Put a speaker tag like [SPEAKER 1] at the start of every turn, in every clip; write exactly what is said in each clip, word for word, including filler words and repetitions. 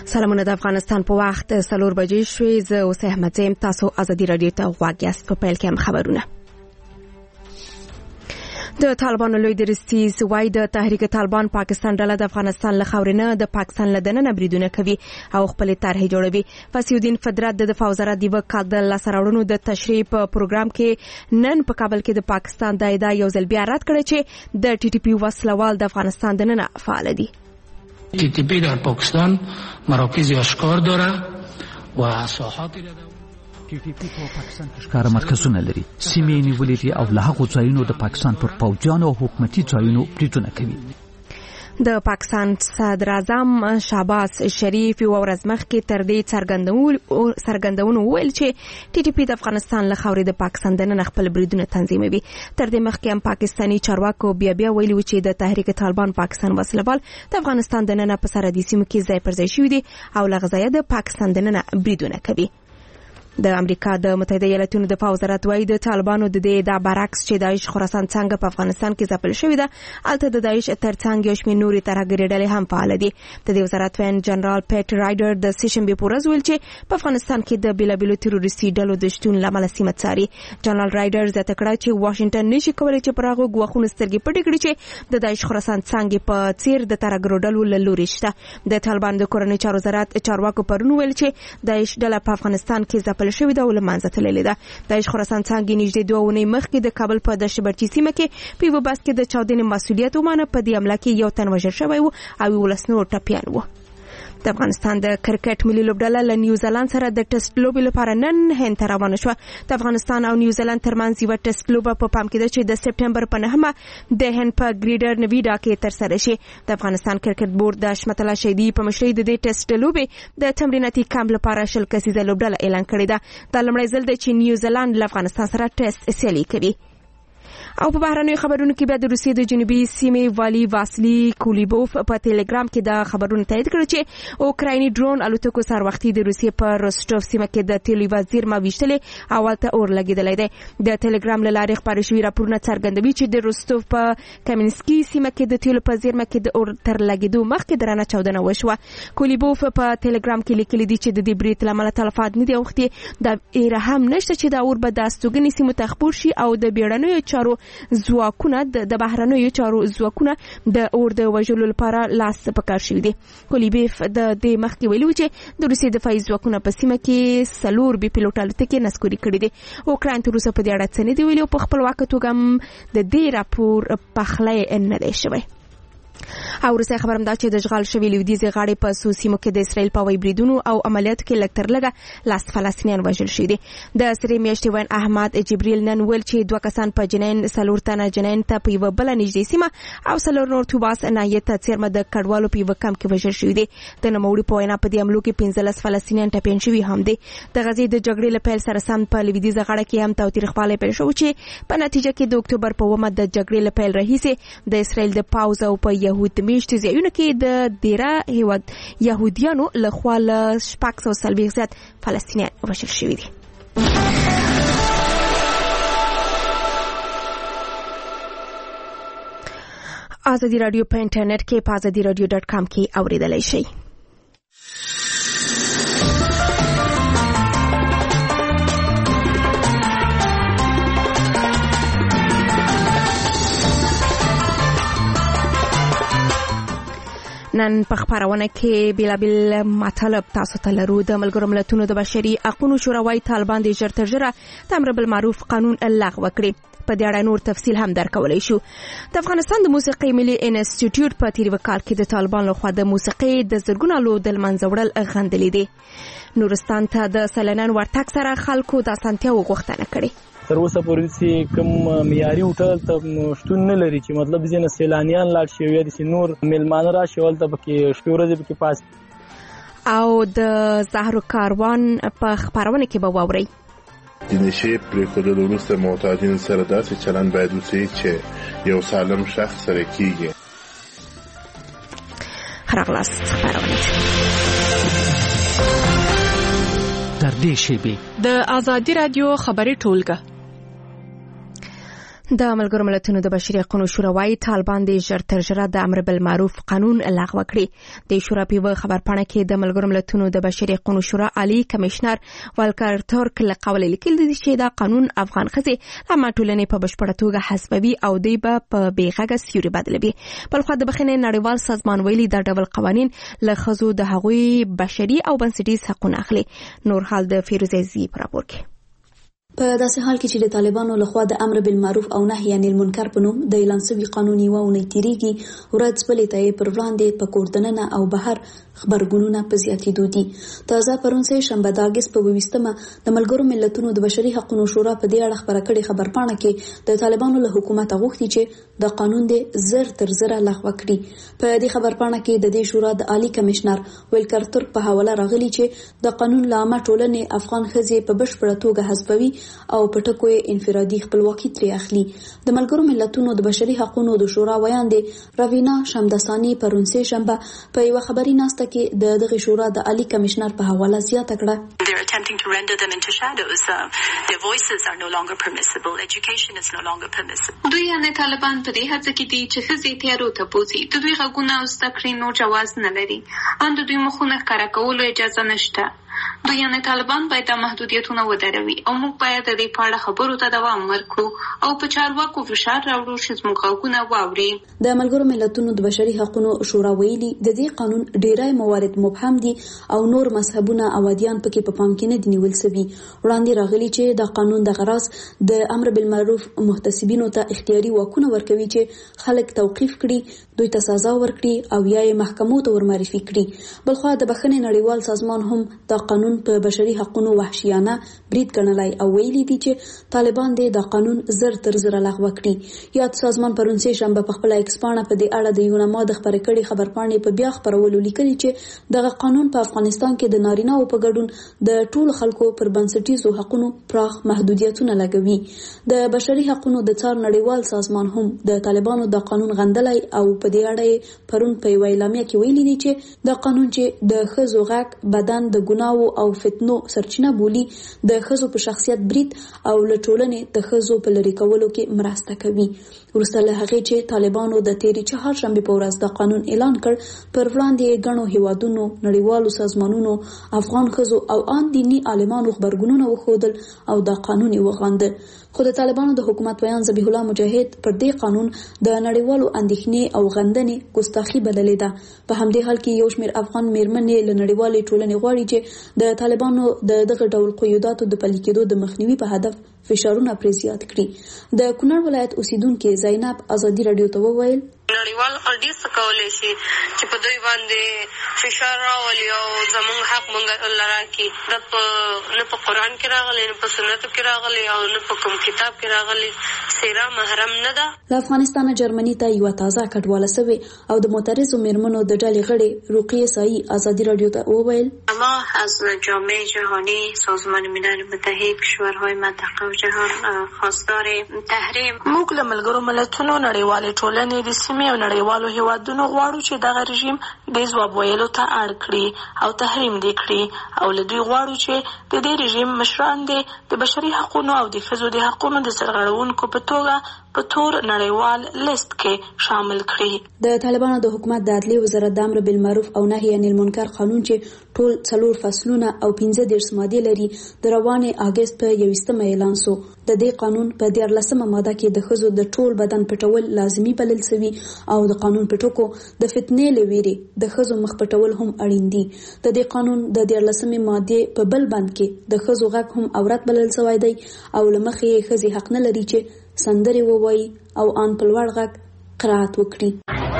[SPEAKER 1] سلامونه د افغانستان په وخت سلور بجې شوې. زه اوس احمد زیم، تاسو ازادي رادیو ته غوږ یاست. په پیل کې هم خبرونه. د طالبانو لوی درستیز وایي د تحریک طالبان پاکستان ډله د افغانستان له خاورې نه د پاکستان له دننه بریدونه کوي او خپلې طرحې جوړوي. فصیح فدرت د دفاع وزارت د یوه کال د لاسته راوړنو د تشریح په پروګرام کې نن په کابل کې د پاکستان د ادعا یو ځل بیا رد کړی چې د ټي ټي پی وسلوال د افغانستان دننه فعال دي.
[SPEAKER 2] تی تی پی در پاکستان مراکز آشکار داره و ساحاتی را
[SPEAKER 3] ټي ټي پی په پاکستان کې ښکار مرکزونه لري. سیمې نیولې دي او له هغو ځایونو د پاکستان پر پوځیانو او حکومتي ځایونو بریدونه کوي.
[SPEAKER 1] د پاکستان صدر اعظم شهباز شریف یو ورځ مخکې تر دې څرګندونو وویل چې ټي ټي پی د افغانستان له خاورې د پاکستان دننه خپل بریدونه تنظیموي. تر دې مخکې هم پاکستاني چارواکو بیا بیا ویلي و چې د تحریک طالبان پاکستان وسلوال د افغانستان دننه په سرحدي سیمو کې ځای پر ځای شوي دي او له غذایه د پاکستان دننه بریدونه کوي. د امریکا د متحده ایالاتونو دفاع وزارت وايي د طالبانو د دې د برعکس چې داعش خراسان څنګه په افغانستان کې ځپل شوې ده، البته د داعش ترڅنګ یو شمېر نورې ترهګرې ډلې هم فعال دي. د دې وزارت وین جنرال پیټ رایډر د سیشنبې په ورځ ویل چې په افغانستان کې د بیلابیلو تروریستي ډلو د شتون له امله سیمه څاري. جنرال رایډر زیاته کړه چې واشنګټن نشي کولی چې پر هغو ګواښونو سترګې پټې کړي چې د داعش خراسان څنګه په څیر د ترهګرو ډلو له لوري شته. د طالبان د کورنۍ چارو وزارت چارواکو پرون ویل چې داعش ډله په افغانستان کې ځپل شوې ده او له منځه تللې ده. داعش خراسان څنګه نږدې دوه اونۍ مخکې د کابل په دشت برچي سیمه کې په یوه بس کې د چاودنې مسؤلیت ومانه. په دې حمله کې یو تن وژل شوی و او یولس نور ټپیان وو. د افغانستان د کرکټ ملي لوبډله له نیوزیلند سره د ټیسټ لوبې لپاره نن هند ته روانه شوه. د افغانستان او نیوزیلند ترمنځ یوه ټیسټ لوبه په پام کې ده چې د سپټمبر په نهمه د هند په ګریډر نویډا کې ترسره شي. د افغانستان کرکټ بورډ د حشمت الله شهیدي په مشرۍ د دې ټیسټ لوبې د تمریناتي کمپ لپاره شل کسیزه لوبډله اعلان کړې ده. دا لومړی ځل دی چې نیوزیلند له افغانستان سره ټیسټ سیالي کوي. او په بهرنیو خبرونو کې بیا د روسیې د جنوبي سیمې والي واسلی کولیبوف په ټلګرام کې د خبرونو تایید کړ چې اوکرایني ډرون الوتکو سر وختي د روسیې په روسټوف سیمه کې د تیلو وزیر ما ویشتلې او ته اور لګیدلې ده. د ټلګرام له لارې خبرې شوې راپورونه څرګندوي چې د روسټوف په کمینسکي سیمه کې د تیلو په زیرمه کې د اور تر لګیدو مخکې درنه چاودنه وشوه. کولیبوف په ټلګرام کې لیکلي دي چې د دې برید له امله تلفات نه دي اوختي. د ایره هم نشته چې د اور به د استوګنې سیمو ته خپور شي او د بیړنیو چارو ځواکونه د بهرنیو چارو ځواکونه د اور د وژلو لپاره لاس په کار شوي دي. کولیبوف د دې مخکې ویلي و چې د روسیې دفاعي ځواکونه په سیمه کې څلور بي پیلوټ الوتکې نسکوري کړي دي. اوکراین تر اوسه په دې اړه څه نه دي ویلي او په خپلواکه توګه هم د دې راپور پخلی نه دی شوی. او روسي خبرم دا چې د اشغال شوي لویدیځ غاړې په څو سیمو کې د اسرائیل په وای بریدونو او عملیاتو کې لږ تر لږه لاس فلسطینیان وژل شوي دي. د سرې میاشتې وین احمد جبریل نن ویل چې دوه کسان په جنین څلور تنه جنین ته په یوه بله نږدې سیمه او څلور نور توباس ناحیې ته څیرمه د کډوالو په یوه کمپ کې وژل شوي دي. د نوموړي په وینا په دې حملو کې پنځلس فلسطینیان ټپیان شوي هم دي. د غزې د جګړې له پیل سره سم په لویدیځه غاړه کې هم تاوتریخوالی پیل شو چې په نتیجه کې د اکتوبر په اوومه د جګړې له پیل راهیسې د اسرائیل د پاوځ او په یهود میشتې ځایونه کې د دیره هیواد یهودیانو له خوا له شپږ سوه څلوېښت زیات فلسطینیان وژل شوي دي. ازادي راډیو په انټرنیټ کې په ازادي راډیو ډاټ کام کې اوریدلای شئ. نن په خبرونه کې بیلابیل مطالب تاسو ته لرو. د ملګرو ملتونو د بشري حقوقو شورا وايي طالبان د ژر تر ژره د امر بالمعروف قانون لغوه کړي. په دې اړه نور تفصیل هم درکولای شو. د افغانستان د موسیقي ملي انسټیټیوټ په تیر وکال کې د طالبان لخوا د موسیقي د زرګونو لو د منځ وړل غندلې دي. نورستان ته د سلنن ورتګ سره خلکو د اسانتیا وغوښتنه کړې.
[SPEAKER 4] تر اوسه پورې چې کوم معیاري هوټل ته شتون نه لري چې مطلب ځینې سیلانیان لاړ شي یا د نور میلمانه راشي ولته پکې شپې ورځې پکې پاس.
[SPEAKER 1] او د زهرو کاروان په خبرونه کې به واورئ.
[SPEAKER 5] د نشي پرېښودلو وروسته معتادینو سره داسې چلند باید وشي چې یو سالم شخص سره کیږي.
[SPEAKER 1] راغلاست خبرونه
[SPEAKER 3] در دې شیبې
[SPEAKER 6] د ازادي رادیو خبري ټولګه.
[SPEAKER 1] د ملګرو ملتونو د بشري حقوقو شورا وايي طالبان د ژر تر ژره د امر بالمعروف قانون لغوه کړي. د شورا په خبرپاڼه کې د ملګرو ملتونو د بشري حقوقو شورا عالی کمشنر والکر تورک له قول لیکل دي چې دا قانون افغان ښځې له ټولنې په بشپړه توګه حسابي او دی به په بیغږه سیوري بدلوي. بل خو د بخښنې نړیوال سازمان ویلي دا ډول قوانین له ښځو د هغوی بشري او بنسټیز حقوقونه اخلي. نور حال د فیروزه زی پر راپور کې.
[SPEAKER 6] په داسې حال کې چې د طالبانو لخوا د امر بالمعروف او نهي عن المنکر په نوم د اعلان شوی قانوني وونه تیریږي ورځ بلې ته پر وړاندې په کوردننه او بهر خبرګونونه په زیاتېدو دي. تازه پرون سه شنبه د اگست په ویستمه د ملګرو ملتونو د بشري حقوقو شورا په دې اړه خبره کړې خبرپاڼه کې د طالبانو له حکومت غوښتي چې د قانون د زر تر زره لغوه کړي. په دې خبرپاڼه کې د دې شورا د عالی کمشنر ویلکر تورک په حواله راغلي چې د قانون لامه ټولنې افغان ښځې په بشپړه توګه حسابي او په ټکو انفرادي خپلواکي ترې اخلي. د ملګرو ملتونو د بشري حقوقو د شورا ویاندې راوینا شمدسانی پرون سه شنبه په یو خبري ناسته کې د دغه شورا د عالی کمشنر په حواله زیاته کړه.
[SPEAKER 7] They're attempting to render them into shadows. Uh, their voices are no longer permissible. Education is no longer permissible.
[SPEAKER 8] دوی نه طالبان په دې هڅه کې دي چې ښځې تیارو ته بوزي. د دوی غږونه او زده کړې نور جواز نه لري. ان د دوی مخونه ښکاره کولو اجازه نشته. دوی نه طالبان باید د محدودیتونو ودروي او موږ باید د دې په اړه خبرو ته دوام ورکړو او په چارواکو فشار راوړو چې زموږ غږونه واوري.
[SPEAKER 6] د ملګرو ملتونو د بشري حقوقو شورا ویلي د دې قانون ډیری موارد مبهم دي او نور مذهبونه او ادیان پکې په پام کې نه دي نیول شوي. وړاندې راغلي چې د قانون د غرض د امر بالمعروف محتسبینو ته اختیاري واکونه ورکوي چې خلک توقیف کړي، دوی ته سزا ورکړي او یا یې محکمو ته ورمعرفي کړي. بلخو د بخښنې نړیوال سازمان هم د قانون په بشري حقوقو وحشیانه برید ګڼلای او ویلي دي چې طالبان د قانون زر تر زره لغوه کړي. یاد سازمان پرون سه شنبه په خپل ایکسپانه په دې اړه د یونما د خبرې کړي خبرپاڼې په بیا خبرولو لیکلي چې دغه قانون په افغانستان کې د نارینه او په ګډون د ټولو خلکو پر بنسټیزو حقوقو پراخ محدودیتونه لګوي. د بشري حقوقو د څار نړیوال سازمان هم د طالبانو د قانون غندلای او په دې اړه پرون په اعلامیه کې ویلي دي چې د قانون چې د ښځو غږ بدن د ګناو او فتنو سرچینه بولی د ښځو په شخصیت برید او له ټولنې د ښځو په لرې کولو کې مرسته کوي. وروسته له هغې چې طالبانو د تیرې چهارشنبې په ورځ د قانون اعلان کړ پر وړاندې ګڼو هیوادونو نړیوالو سازمانونو افغان ښځو او ان دیني عالمانو خبرګونونه وښودل او د قانون وغانده. خو د طالبانو د حکومت ویان ذبیح الله مجاهد پر دې قانون د نړیوالو اندېښنې او غندنې ګستاخی بللې ده. په همدې حال کې یو شمېر افغان میرمنې له نړیوالې ټولنې غواړي چې د طالبانو د دغه ډول قیوداتو د پلي کېدو د مخنیوي په هدف فشارونه پرې زیات کړي. د کونړ ولایت اوسیدونکو زینب ازادي رادیو ته وویل
[SPEAKER 9] نړیوال ډیر څه کولی شي چې په دوی باندې فشار راولي او زموږ حق موږ لرا کې د په نه په قرآن کې راغلی نه په سنتو کې راغلی او نه په کوم کتاب کې راغلی. سیره محرم نه ده.
[SPEAKER 6] له افغانستانه جرمني ته یو تازه کډواله سوي او د معترضو میرمنو د ډلې غړي رقیه سایی ازادي رادیو ته وویل
[SPEAKER 10] ما از جامعه جهانی سازمان ملل متحد کشورهای منطقه و جهان خواستار تحریم
[SPEAKER 8] موږ له ملګرو ملتونو نړیوالې ټولنې د سیمې او نړیوالو هیوادونو غواړو چې دغه رژیم د ځواب ویلو ته اړ کړي او تحریم دې کړي او له دوی غواړو چې د دې رژیم مشران د بشري حقوقو او د ښځو د حقوقو د سرغړونکو په توګه په تور نړیوال لیست کې شامل کړي.
[SPEAKER 6] د طالبانو د حکومت د عدلیې وزارت د امر بالمعروف او نهي عن المنکر قانون چې ټول څلور فصلونه او پنځه دېرش مادې لري د روانې اگست په یوویشتمه اعلان شو. د دې قانون په دیارلسمه ماده کې د ښځو د ټول بدن پټول لازمي بلل شوی او د قانون په ټکو د فتنې لويري د ښځو مخ پټول هم اړین دي. د دې قانون د دیارلسمه ماده په بل بند کې د ښځو غږ هم عورت بلل شوی دی او لمخې ښځې حق نه لري چې سندري ووایي او ان په لوړ غږ قرائت وکړي.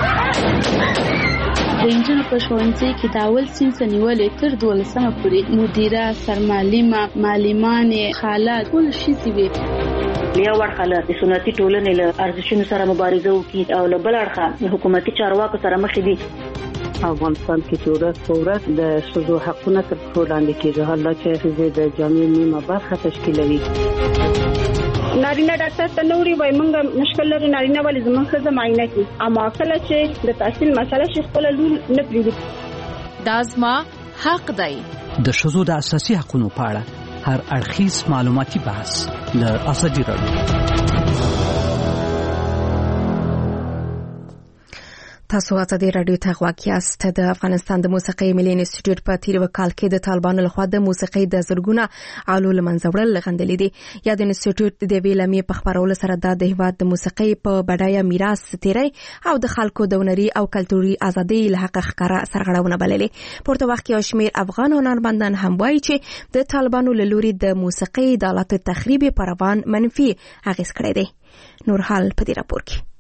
[SPEAKER 11] د انجیل په ښوونځي کې د اول صنف نیولې تر دولسمه پورې مدیره، سرمعلمه، معلمانې، خاله ټول ښځې وې.
[SPEAKER 12] یو اړخه له سنتي ټولنې له ارزښتونو سره مبارزه وکړي او له بل اړخه حکومتي چارواکو سره مخ دي.
[SPEAKER 13] افغانستان کې چې ورځ په ورځ د ښځو حقونه تر پښو لاندې کېږي، حالا چې ښځې د جامعې نیمه برخه تشکیلوي.
[SPEAKER 14] نارینه ډاکټر ته نوري وای مونږ مشکل لري نارینه ولې زمونږ ښځه معاینه کوي، اما کله چې د تحصیل مسله شي خپل لور نه پریږدي.
[SPEAKER 15] دا زما حق دی.
[SPEAKER 3] د ښځو د اساسي حقوقو په اړه هر اړخیز معلوماتي بحث له ازادي رادیو.
[SPEAKER 1] تاسو ته د رادیو ته غواکیاست. د افغانستان د موسیقي ملي انسټیټیوټ په تیر وکال کې د طالبانو لخوا د موسیقي د زرګونه علو لمنځه وړل غندلې دي. یا د انسټیټیوټ د ویلمې په خبرولو سره د هیواد د موسیقي په بډایه میراث تیری او د خلکو د هنري او کلتوري ازادي له حق ښکارا سرغړونه بللې. پورته وخت کې شمیر افغان هنرمندان هم وایي چې د طالبانو له لوري د موسیقي د آلاتو تخریب پر روان منفي اغیز کړی دی. نور حال په دې راپور کې.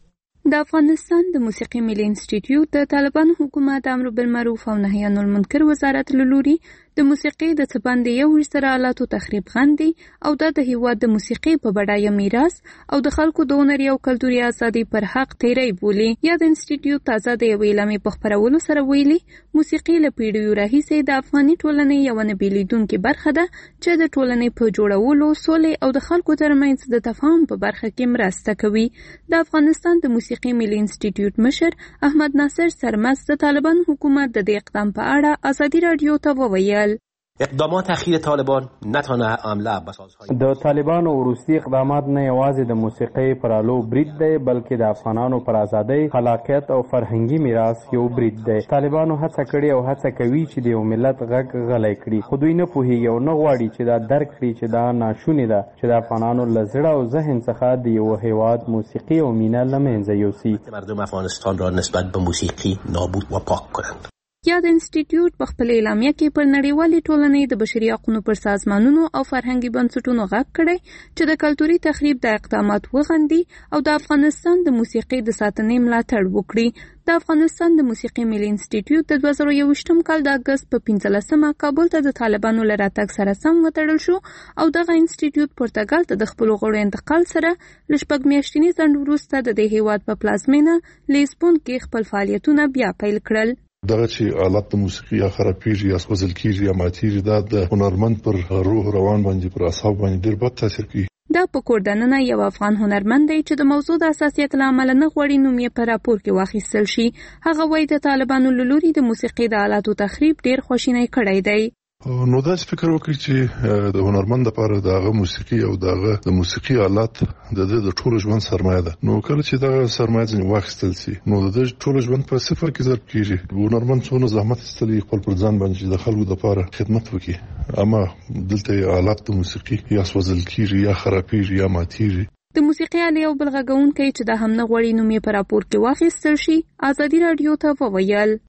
[SPEAKER 16] د افغانستان د موسیقي ملي انسټیټیوټ د طالبانو حکومت امر بالمعروف او نهي عن المنکر وزارت له لوري د موسیقي د څپاندې یو ورسره آلاتو تخریب غندي او د هیواد د موسیقي په بډایه میراث او د خلکو د هنري او کلتوري ازادي پر حق تیری بولي. یا د انسټیټیوټ تازه د یوې اعلامیې په خپرولو سره ویلي موسیقي له پیړیو راهیسې د افغاني ټولنې یوه نه بیلیدونکې برخه ده چې د ټولنې په جوړولو، سولې او د خلکو ترمنځ د تفاهم په برخه کې مرسته کوي. د افغانستان د موسیقي ملي انسټیټیوټ مشر احمد ناصر سرمست د طالبان حکومت د دې اقدام په اړه ازادي رادیو ته وویل:
[SPEAKER 17] اقدامات اخیر طالبان نتانه عمله بسازهای
[SPEAKER 18] د طالبانو وروستي اقدامات نه یوازې د موسیقي پر آلو برید دی بلکې د افغانانو پر ازادۍ، خلاقیت او فرهنګي میراث یو برید دی. طالبانو هڅه کړې او هڅه کوي چې د یو ملت غږ غلی کړي، خو دوی نه پوهیږي او نه غواړي چې دا درک کړي چې دا ناشونې ده چې د افغانانو له زړه او ذهن څخه د یو هیواد موسیقي او مینه له منځه یوسي.
[SPEAKER 17] مردم افغانستان را نسبت به موسیقی نابود و پاک کنند.
[SPEAKER 16] یا د انسټیټیوټ په خپل اعلامیه کې پر نړیوالې ټولنې د بشري حقوقو پر سازمانونو او فرهنګي بنسټونو غږ کړی چې د کلتوري تخریب د اقدامات وغندي او د افغانستان د موسیقي د ساتنې ملاتړ وکړي. د افغانستان د موسیقي ملي انسټیټیوټ د دوه زره یوویشتم کال د اګست په پنځلسمه کابل ته د طالبانو له راتګ سره سم وتړل شو او دغه انسټیټیوټ پرتګال ته د خپلو غړو انتقال سره له شپږ میاشتني ځنډ وروسته د دې هیواد په پلازمینه لیسبون کې خپل فعالیتونه بیا پیل کړل.
[SPEAKER 19] دغه چې آلات د موسیقي یا خرابېږي یا سوځل کېږي یا ماتېږي دا د هنرمند پر روح روان باندې پر اعصاب باندې ډېر بد تاثیر کوي.
[SPEAKER 16] دا په کوردننه یو افغان هنرمند دی چې د موضوع د حساسیت له امله نه غواړي نوم یې په راپور کې واخیستل شي. هغه وایي د طالبانو له لوري د موسیقي د آلاتو تخریب ډېر خواشینی کړی دی.
[SPEAKER 19] نو دا فکر وکړي چې د هنرمند لپاره دغه موسیقي او دغه د موسیقي آلات د د ټول ژوند سرمایه ده. نو کله چې دغه سرمایه ځنې واخیستل شي نو د ټول ژوند په صفر کې ضرب کیږي. هنرمند څونه زحمت ایستلی خپل پر ځان باندې د خلکو لپاره خدمت وکړي، اما دلته آلات د موسیقي یا سوځل کیږي یا خرابېږي یا ماتېږي.
[SPEAKER 16] د موسیقي آلې او بل غږونکی چې د هم نه غواړي نوم یې په راپور کې واخیستل شي ازادي رادیو ته وویل: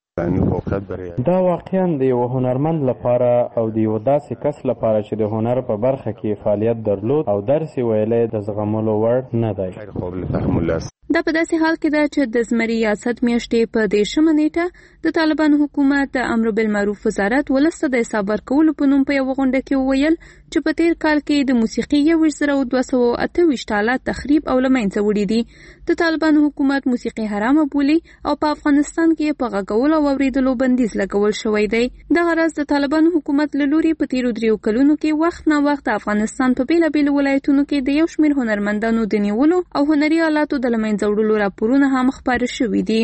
[SPEAKER 18] دا واقعا د یو هنرمند لپاره او د یو داسې کس لپاره چې د هنر په برخه کې فعالیت درلود او درس ویلی د زغملو وړ نه دی.
[SPEAKER 16] دا په داسې حال کې ده چې د زمري ریاست میاشتې په دېرشمه نیټه د طالبانو حکومت د امر بالمعروف وزارت ولس ته د حساب ورکولو په نوم په یوه غونډه کې وویل چې په تیر کال کې د موسیقي یوویشت زره دوه سوه اته ویشت آلات تخریب او له منځه وړي دي. د طالبانو حکومت موسیقي حرامه بولي او په افغانستان کې په غږولو او اورېدلو بندیز لګول شوی دی. دغه راز د طالبانو حکومت له لوري په تیرو دریو کلونو کې وخت نه وخت د افغانستان په بېلابېلو ولایتونو کې د یو شمېر هنرمندانو د نیولو او هنري آلاتو د له منځه وړلو راپورونه هم خپاره شوي دي.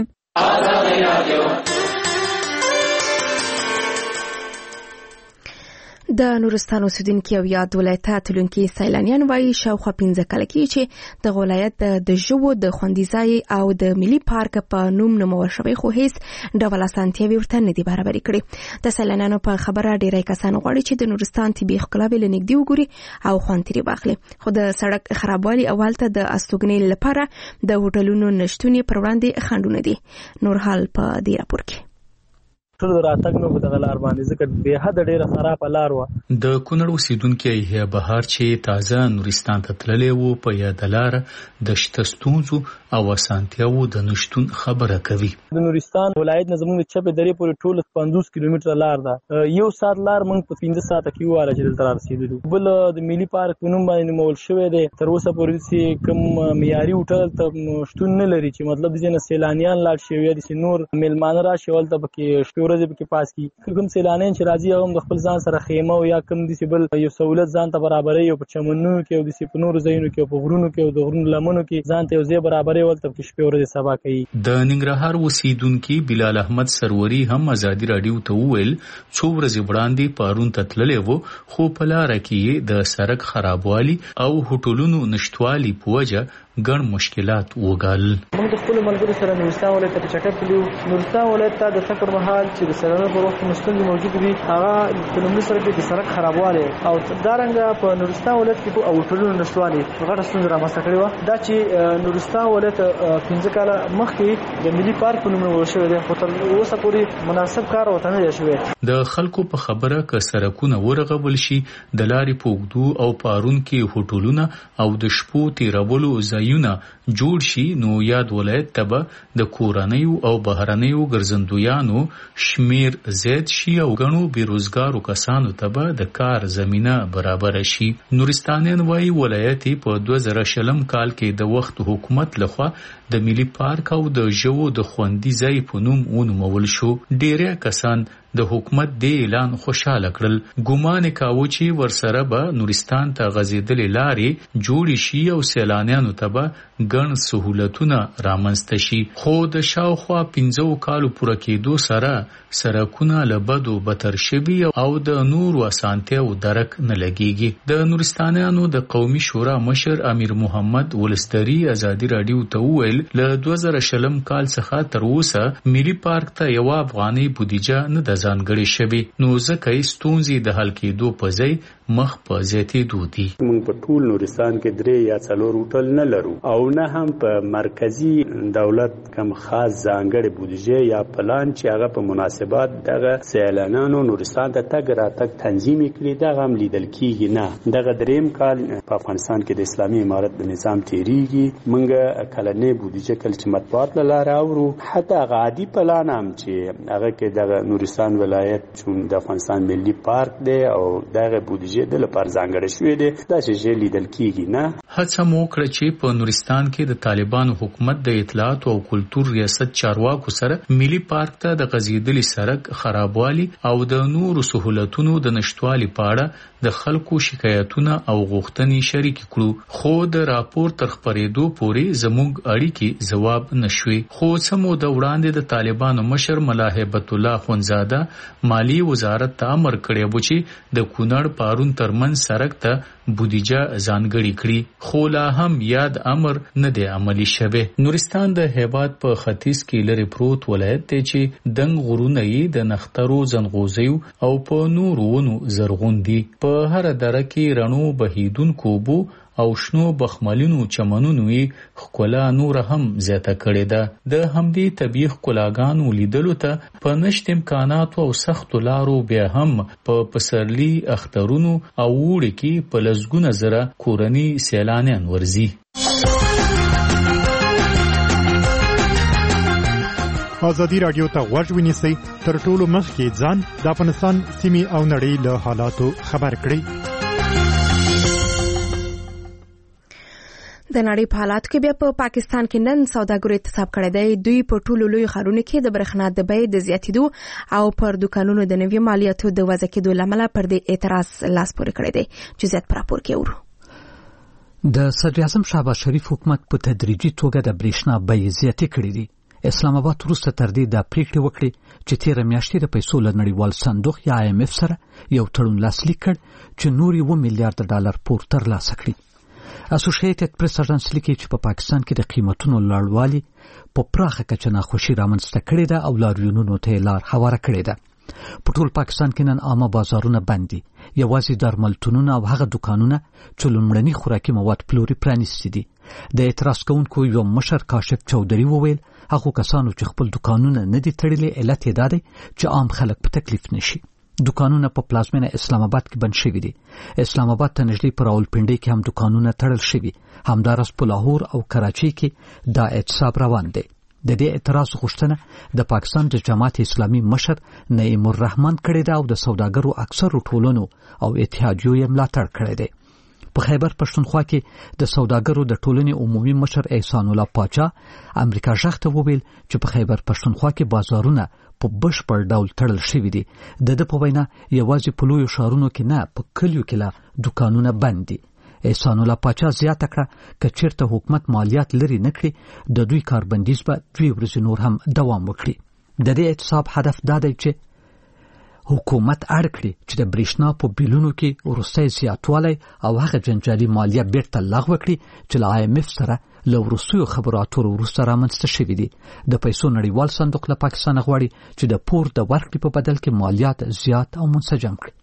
[SPEAKER 1] د نورستان اوسیدونکي او یاد ولایت تلونکي سیلانیان وایي شاوخوا پنځه کاله کېږي چې د ولایت د ژوو د خوندي ځای او د ملي پارک په نوم نومول شوی خو هیڅ ډول اسانتیاوې ورته نه دي برابرې کړې. د سیلانیانو په خبره ډېری کسان غواړي چې د نورستان طبیعي ښکلاوې له نږدې وګوري او خوند ترې واخلي، خو د سړک خرابوالي او هلته د استوګنې لپاره د هوټلونو نشتون پر وړاندې خنډونه دي. نور حال په دې راپور کې.
[SPEAKER 4] ټول راتګ نو په دغه لار باندې ځکه به حد ډیره خرابه لار و.
[SPEAKER 20] د کونړ اوسیدونکي هي بهار چې تازه نورستان ته تللی وو په یاد لار د شته ستونزو او اسانتیاوو د نشټون خبره کوي.
[SPEAKER 4] د نورستان ولایت نه زموږ چپه درې پورې ټول پنځوس کیلومتره لار ده. یو ساعت لار موږ په پنځه ساعته کې واره چې دلته رسیدلو. بل د ملي پارک په نوم باندې مول شوی دی، تر اوسه پورې چې کوم معیاري هوټل ته شتون نه لري چې مطلب د سیلانیان لاړ شي یا د نور میلمانه راشي ولته پکې ورځې پکې پاس کی کوم سیلانیان چې راځي هغه د خپل ځان سره خیمه او یا کوم د سیبل یو سہولت ځان ته برابرې او په چمنونو کې او د سیپنورو ځایونو کې او په غرونو کې او د غرونو لمنو کې ځان ته یو ځای برابرې ولته کې شپې ورځې سبا کوي.
[SPEAKER 20] د ننګرهار اوسیدونکي بلال احمد سروري هم ازادي رادیو ته وویل څو ورځې وړاندې پارون ته تللی و خو په لاره کې د سړک خرابوالي او هوټلونو نشټوالي په وجه ګڼ مشکلات وګال.
[SPEAKER 4] موږ د خپل ملګرو سره نورستان ولایت ته چکر تلو. نورستان ولایت ته د سفر مهال چې د سیلانیانو په وخت مشکل موجود وي هغه په لومړي سره د سړک خرابوالی او دارنګه په نورستان ولایت کې او هوټلونو نشټوالي غټه ستونزه رامنځته کړې وه. دا چې نورستان ولایت پنځه کاله مخکې د ملي پارک په نوم نیول شوی دی خو تر اوسه پورې مناسب کار ورته نه دی شوی.
[SPEAKER 20] د خلکو په خبره که سړکونه ورغول شي د لارې په اوږدو او پارون کې هوټلونه او د شپو تیرولو ځایونه جوړ شي نو یاد ولایت ته به د کورنیو او بهرنیو ګرځندویانو شمیر زیات شي او غنو بیروزګارو کسانو ته به د کار زمينه برابر شي. نورستانیان وايي ولایت په دوه زره شلم کال کې د وخت حکومت لخوا د ملي پارک او د ژوو د خوندي ځای په نوم ونومول شو. ډیری کسان د حکومت د اعلان خوشاله کړل. ګومان کاوه چې ورسره به نورستان ته غځېدلې لارې جوړې شي او سیلانیانو ته به ګڼ سهولتونه رامنځته شي خو د شاوخوا پنځو کالو پوره کېدو سره سړکونه له بدو بدتر شوي او د نورو اسانتیاو درک نه لګېږي. د نورستانیانو د قومي شورا مشر امیر محمد ولسدري ازادي رادیو ته وویل له دوه زره شلم کال څخه تر اوسه ملي پارک ته یوه افغانۍ بودیجه نه ده ځانګړې شوې نو ځکه یې ستونزې د حل کېدو په ځای مخ په زیاتېدو دي.
[SPEAKER 21] موږ په ټول نورستان کې درې یا څلور هوټل نه لرو او نه هم په مرکزی دولت کم خاص ځانګړې بودیجه یا پلان چې هغه په مناسبات دغه سیلانیانو نورستان ته تګ راتګ تنظیم کړي دغه هم لیدل کېږي نه. دغه دریم کال په افغانستان کې د اسلامي امارت د نظام تیریږي موږ کلنې بودیجه کله چې مطبوعات له لارې اورو حتی هغه عادي پلان هم چې هغه کې دغه نورستان ولایت چون د افغانستان ملي پارک دی او دغه بودیجه د لپاره ځانګړې شوې ده دا چې لیدل کېږي نه.
[SPEAKER 20] هڅه مو وکړه چې په نورستان کې د طالبانو حکومت د اطلاعات او کلتور ریاست چارواکو سره ملي پارک ته د غځېدلي سړک خرابوالي او د نورو سهولتونو د نشټوالي په اړه د خلکو شکایتونه او غوښتنې شریک کړو خو د راپور تر خپرېدو پورې زموږ اړیکې ځواب نشوي. خو څه موده وړاندې د طالبانو مشر ملا هیبت الله خونزاده مالی وزارت ته امر کړی و چې د کونړ پارون ترمن سړک ته بودیجه ځانګړې کړي خو لا هم یاد امر نه دی عملی شوی. نورستان د هیواد په ختیځ کې لري پروت ولایت دی چې دنګ غرونه یې د نخترو زنغوزیو او په نورو ونو زرغون دي. په هر دره کې رڼو بهیدونکو بو او شنو بخملینو چمنونو یې ښکلا نور هم زیاته کړې ده. د همدې طبیعي ښکلاګانو لیدلو ته په نشت امکاناتو او سختو لارو بیا هم په پسرلي اخترونو او اوړي کې په لسګونه زره کورني سیلانیان ورځي.
[SPEAKER 22] ازادي رادیو ته غوږ ونیسئ تر ټولو مخکې ځان د افغانستان سیمې او نړۍ له حالاتو خبر کړئ.
[SPEAKER 1] د نړۍ په حالاتو کې بیا په پا پاکستان کې نن سوداګرو احتساب کړی دی. دوی په ټولو لوی ښارونو کې د برېښنا د بیې د زیاتېدو او پر دوکانونو د نوي مالیاتو د وضع کېدو له امله پر دې اعتراض لاس پورې کړی دی. جزئیات په راپور کې اورو.
[SPEAKER 3] د صدر اعظم شهباز شریف حکومت په تدریجي توګه د برېښنا بیې زیاتې کړې دي. اسلام آباد وروسته تر دې د پریکړې وکړې چې تیره میاشت د پیسو له نړیوال صندوق یا آی ایم اف سره یو تړون لاسلیک کړ چې نور یو میلیارډ ډالر پور ترلاسه کړي. اسوسییټډ پریس اژانس لیکي چې په پاکستان کې د قیمتونو لوړوالي په پراخه کچه ناخوشي رامنځته کړې ده او لاریونونو ته لار هواره کړې ده. په ټول پاکستان کې نن عامه بازارونه بند دي. یوازې درملتونونه او هغه دوکانونه چې لومړني خوراکي مواد پلوري پرانیستي دي. د اعتراض کوونکو یو مشر کاشف چودري وویل هغه کسانو چې خپل دوکانونه نه دي تړلي علت یې دا دی چې عام خلک په تکلیف نشي. دوکانونه په پلازمینه اسلام آباد کې بند شوي دي. اسلام آباد ته نږدې په راولپنډۍ کې هم دوکانونه تړل شوي. همداراز په لاهور او کراچۍ کې دا اعتصاب روان دی. د دې اعتراض غوښتنه د پاکستان د جماعت اسلامي مشر نعیم الرحمن کړې ده او د سوداګرو اکثرو ټولنو او اتحادیو یې ملاتړ کړی دی. په خیبر پښتونخوا کې د سوداګرو د ټولنې عمومي مشر احسان الله پاچا امریکا ژغ ته وویل چې په خیبر پښتونخوا کې بازارونه په بشپړ ډول تړل شوي دي. د ده په وینا یوازې په لویو ښارونو کې نه، په کلیو کې لا دوکانونه بند دي. احسان الله پاچا زیاته کړه که چیرته حکومت مالیات لرې نه کړي د دوی کاربندیز به دوی ورځې نور هم دوام وکړي. د دې اعتصاب هدف دا دی چې حکومت اړ کړي چې د برېښنا په بیلونو کې وروستی زیاتوالی او هغه جنجالي مالیه بیرته لغوه کړي چې له آی ایم اف سره له وروستیو خبرو اترو وروسته رامنځته شوي دي. د پیسو نړیوال صندوق له پاکستانه غواړي چې د پور د ورکړې په بدل کې مالیات زیات او منسجم کړي.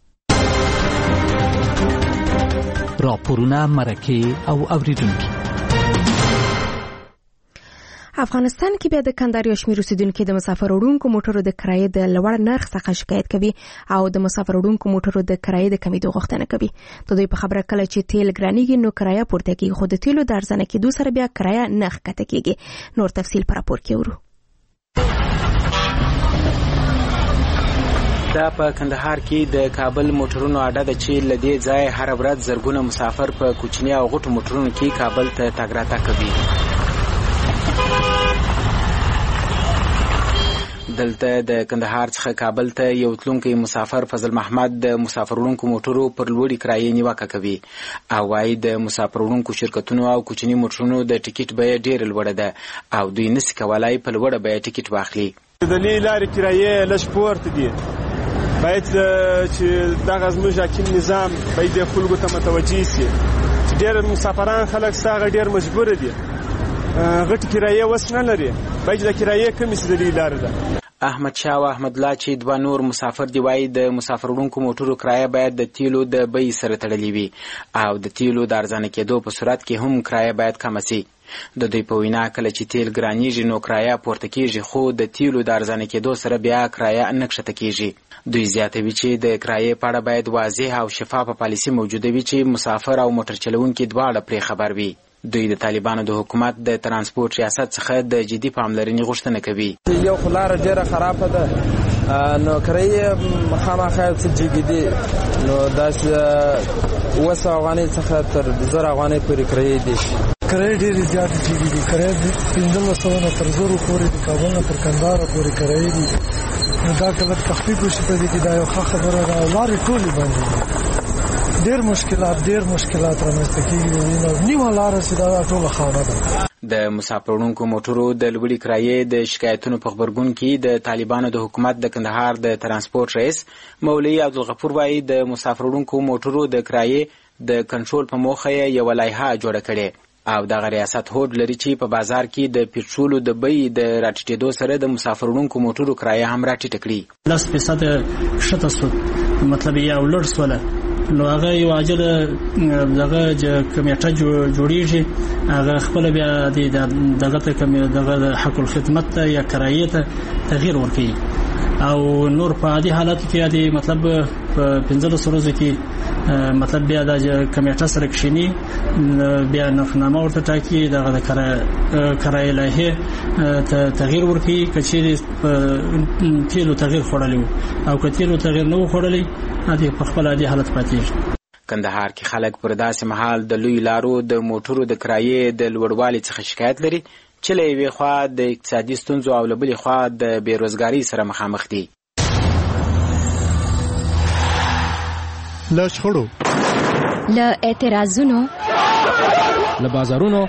[SPEAKER 3] راپورونه، مرکې او اوریدونکي.
[SPEAKER 1] افغانستان کې بیا د کندهار یو شمېر اوسیدونکي د مسافر وړونکو موټرو د کرایې د لوړ نرخ څخه شکایت کوي او د مسافر وړونکو موټرو د کرایې د کمیدو غوښتنه کوي. د دوی په خبره کله چې تیل ګرانیږي نو کرایه پورته کیږي، خو د تیلو د ارزانه کېدو سره بیا کرایه نه ښکته کیږي. نور تفصیل په راپور کې ورو.
[SPEAKER 2] دا په کندهار کې د کابل موټرونو اډه ده چې له دې ځای هر ورځ زرګونه مسافر په کوچني او غټو موټرونو کې کابل ته تګ راتګ کوي. دلته د کندهار څخه کابل ته یو تلونکی مسافر فضل محمد د مسافر وړونکو موټرو پر لوړې کرایې نیوکه کوي او وايي د مسافر وړونکو شرکتونو او کوچني موټرونو د ټیکټ بیه ډېره لوړه ده او دوی نشي کولای په لوړه بیه ټیکټ واخلي.
[SPEAKER 5] د لې لارې کرایې لږ پورته دي، باید چې دغه زموږ حاکم نظام باید د خلکو ته متوجه شي چې ډېر مسافران خلک ستاغه ډېر مجبور دي، غټ کرایې وس نه لري، باید د کرایې کمې سي د لې لارې ده.
[SPEAKER 2] احمد شاه او احمد الله چې دوه نور مسافر دی وایي د مسافر وړونکو موټرو کرایه باید د تیلو د بیې سره تړلې وي او د تیلو د ارزانه کېدو په صورت کې هم کرایه باید کمه سي. د دوی په وینا کله چې تیل ګرانیږي نو کرایه پورته کیږي، خو د تیلو د ارزانه کېدو سره بیا کرایه نه کښته کیږي. دوی زیاتوي چې د کرایې په اړه باید واضح او شفافه پالیسي موجوده وي چې مسافر او موټر چلوونکي دواړه پرې خبر وي. دوی د طالبانو د حکومت د ترانسپورت ریاست څخه د جدي پاملرنې غوښتنه کوي.
[SPEAKER 23] یو خو لاره ډېره خرابه ده، نو کرایې خامخا څه جګې دي، نو داسې اوه سوه افغانۍ څخه تر زر افغانۍ پورې کرایې دي.
[SPEAKER 24] کرایې ډېرې زیاتې جګې دي، کرایې پنځلس سوه نه تر زرو پورې د کابل نه تر کندهاره پورې کرایې دي. نو دا که لږ تخفیف وشي په دې کې دا یو ښه خبره ده. لارې ټولې بندې دي، ډېر مشکلات ډېر مشکلات رامنځته کېږي، نیمه لاره چې دا ټوله خانه ده.
[SPEAKER 2] د مسافر وړونکو موټرو د لوړې کرایې د شکایتونو په غبرګون کې د طالبانو د حکومت د کندهار د ترانسپورت رئیس مولوي عبدالغفور وایي د مسافر وړونکو موټرو د کرایې د کنټرول په موخه یوه لایحه جوړه کړې او دغه ریاست هوډ لري چې په بازار کې د پټرولو د بیې د راټیټېدو سره د مسافر وړونکو موټرو کرایه هم راټیټه کړي.
[SPEAKER 25] لس فیصده ښکته سو، مطلب یې یو لوړ سوله، نو هغه یو عاجله دغه کمیټه جوړیږي، هغه خپل بیا دغه ته دغه حق الخدمت ته یا کرایې ته تغییر ورکوي او نور په عادي حالاتو کې عادي مطلب په پنځلس ورځو کې مطلب بیا د کمیټه سره کښیني، بیا نرخنامه ورته ټاکي، دغه د کرایې لایحې ته تغییر ورکوي که چیرې تیلو تغییر خوړلی و او که تیلو تغییر نه و خوړلی عادي په خپل عادي حالت پاتېږي.
[SPEAKER 2] کندهار کې خلک پر داسې مهال د لوی لارو د موټرو د کرایې د لوړوالي څخه شکایت لري چې له یوې خوا د اقتصادي ستونزو او له بلې خوا د بېروزګارۍ سره مخامخ دي.
[SPEAKER 22] له شخړو،
[SPEAKER 26] له اعتراضونو،
[SPEAKER 27] له بازارونو،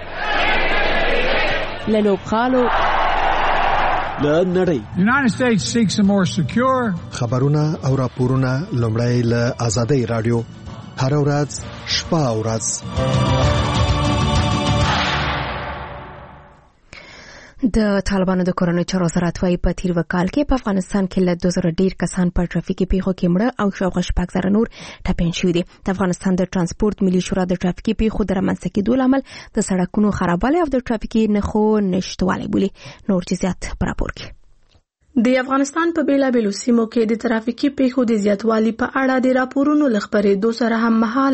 [SPEAKER 26] له لوبغالو،
[SPEAKER 27] له نړۍ.
[SPEAKER 28] United States seeks a more secure.
[SPEAKER 29] خبرونه او راپورونه لومړی له آزادۍ رادیو هر ورځ شپه او ورځ.
[SPEAKER 1] د طالبانو د کورنۍ چارو وزارت وايي په تیر وکال کې په افغانستان کې له دوه زره ډیر کسان په ټرافیکي پیښو کې مړه او شاوخوا شپږ زره نور ټپیان شوي دي. د افغانستان د ترانسپورت ملي شورا د ټرافیکي پیښو د رامنځته کېدو لامل د سړکونو خرابوالی او د ټرافیکي نښو نشتوالی بولي. نور جزئیات په راپور کې.
[SPEAKER 8] د افغانستان په بیلابیلو سیمو کې د ترافیکي پیښو د زیاتوالي په اړه د راپورونو لخبرېدو سره هم مهاله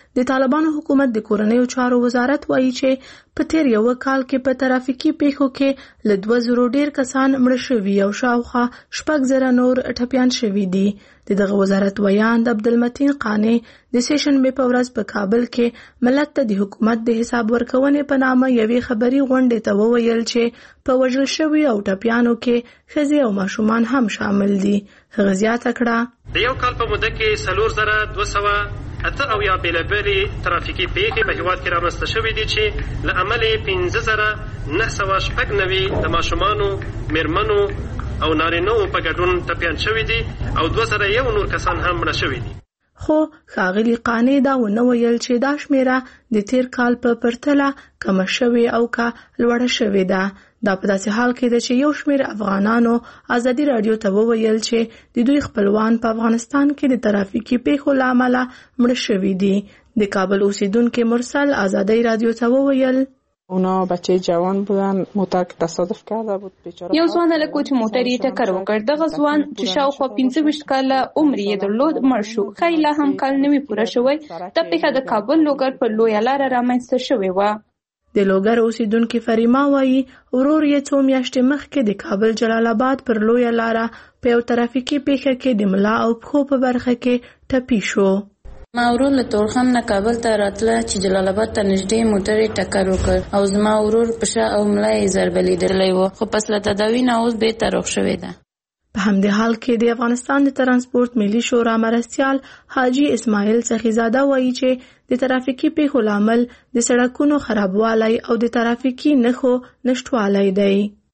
[SPEAKER 6] د طالبانو حکومت د کورنیو چارو وزارت وایي چې په تیر یو کال کې په ترافیکي پیښو کې له دوه زرو ډیر کسان مړه شوي او شاوخوا شپږ زره نور ټپیان شوي دي. د دغه وزارت ویاند عبدالمتین قانع د سه شنبې په ورځ په کابل کې ملت ته د حکومت د حساب ورکونې په نامه یوې خبري غونډې ته وویل چې په وژل شوي او ټپیانو کې ښځې او ماشومان هم شامل دي. هغه زیاته کړه
[SPEAKER 7] د یو کال په موده کې څلور زره دوه سوه اته اویا بېلابېلې ترافیکي پیښې په هېواد کې رامنځته شوې دي چې له امله یې پنځه زره نه سوه شپږ نوي د ماشومانو، میرمنو او نارینه‌وو په ګډون ټپیان شوي دي او دوه زره یو نور کسان هم مړه شوي دي.
[SPEAKER 6] خو ښاغلي قانع دا ونه ویل چې دا شمیره د تیر کال په پرتله کمه شوې او که لوړه شوې ده. دا په داسې حال کې ده چې یو شمېر افغانانو ازادي راډیو ته وویل چې د دوی خپلوان په افغانستان کې د ترافیکي پیښو له امله مړه شوي دي. د کابل اوسیدونکي مرسل ازادي راډیو ته وویل
[SPEAKER 9] اونا بچه جوان بودن، موتر که تصادف کرده بود بیچاره.
[SPEAKER 16] یو ځوان هلک چې موټر یې ټکر وکړ. دغه ځوان چې شاوخوا پنځه ویشت کاله عمر یې درلود مړ شو. ښایي لا هم کال نه وي پوره شوی. دا پیښه د کابل لوګر په لویه لاره رامنځته شوې وه.
[SPEAKER 6] د لوګر اوسیدونکي فریما وایي ورور یې څو میاشتې مخکې د کابل جلال آباد پر لویه لاره په یو ترافیکي پیښه کې د ملا او پښو په برخه کې ټپي شو.
[SPEAKER 10] ما ورور له تورخم نه کابل ته راتله چې جلال آباد ته نږدې موټر یې ټکر وکړ او زما ورور په شا او ملا یې ضربه لیدلی و، خو پس له تداوي نه اوس بېرته روغ شوې ده.
[SPEAKER 6] په همدې حال کې د افغانستان د ترانسپورت ملي شورا مرستیال حاجي اسماعیل سخیزاده وایي چې د ترافیکي پیښو لامل د سړکونو خرابوالی او د ترافیکي نښو نشتوالی دی.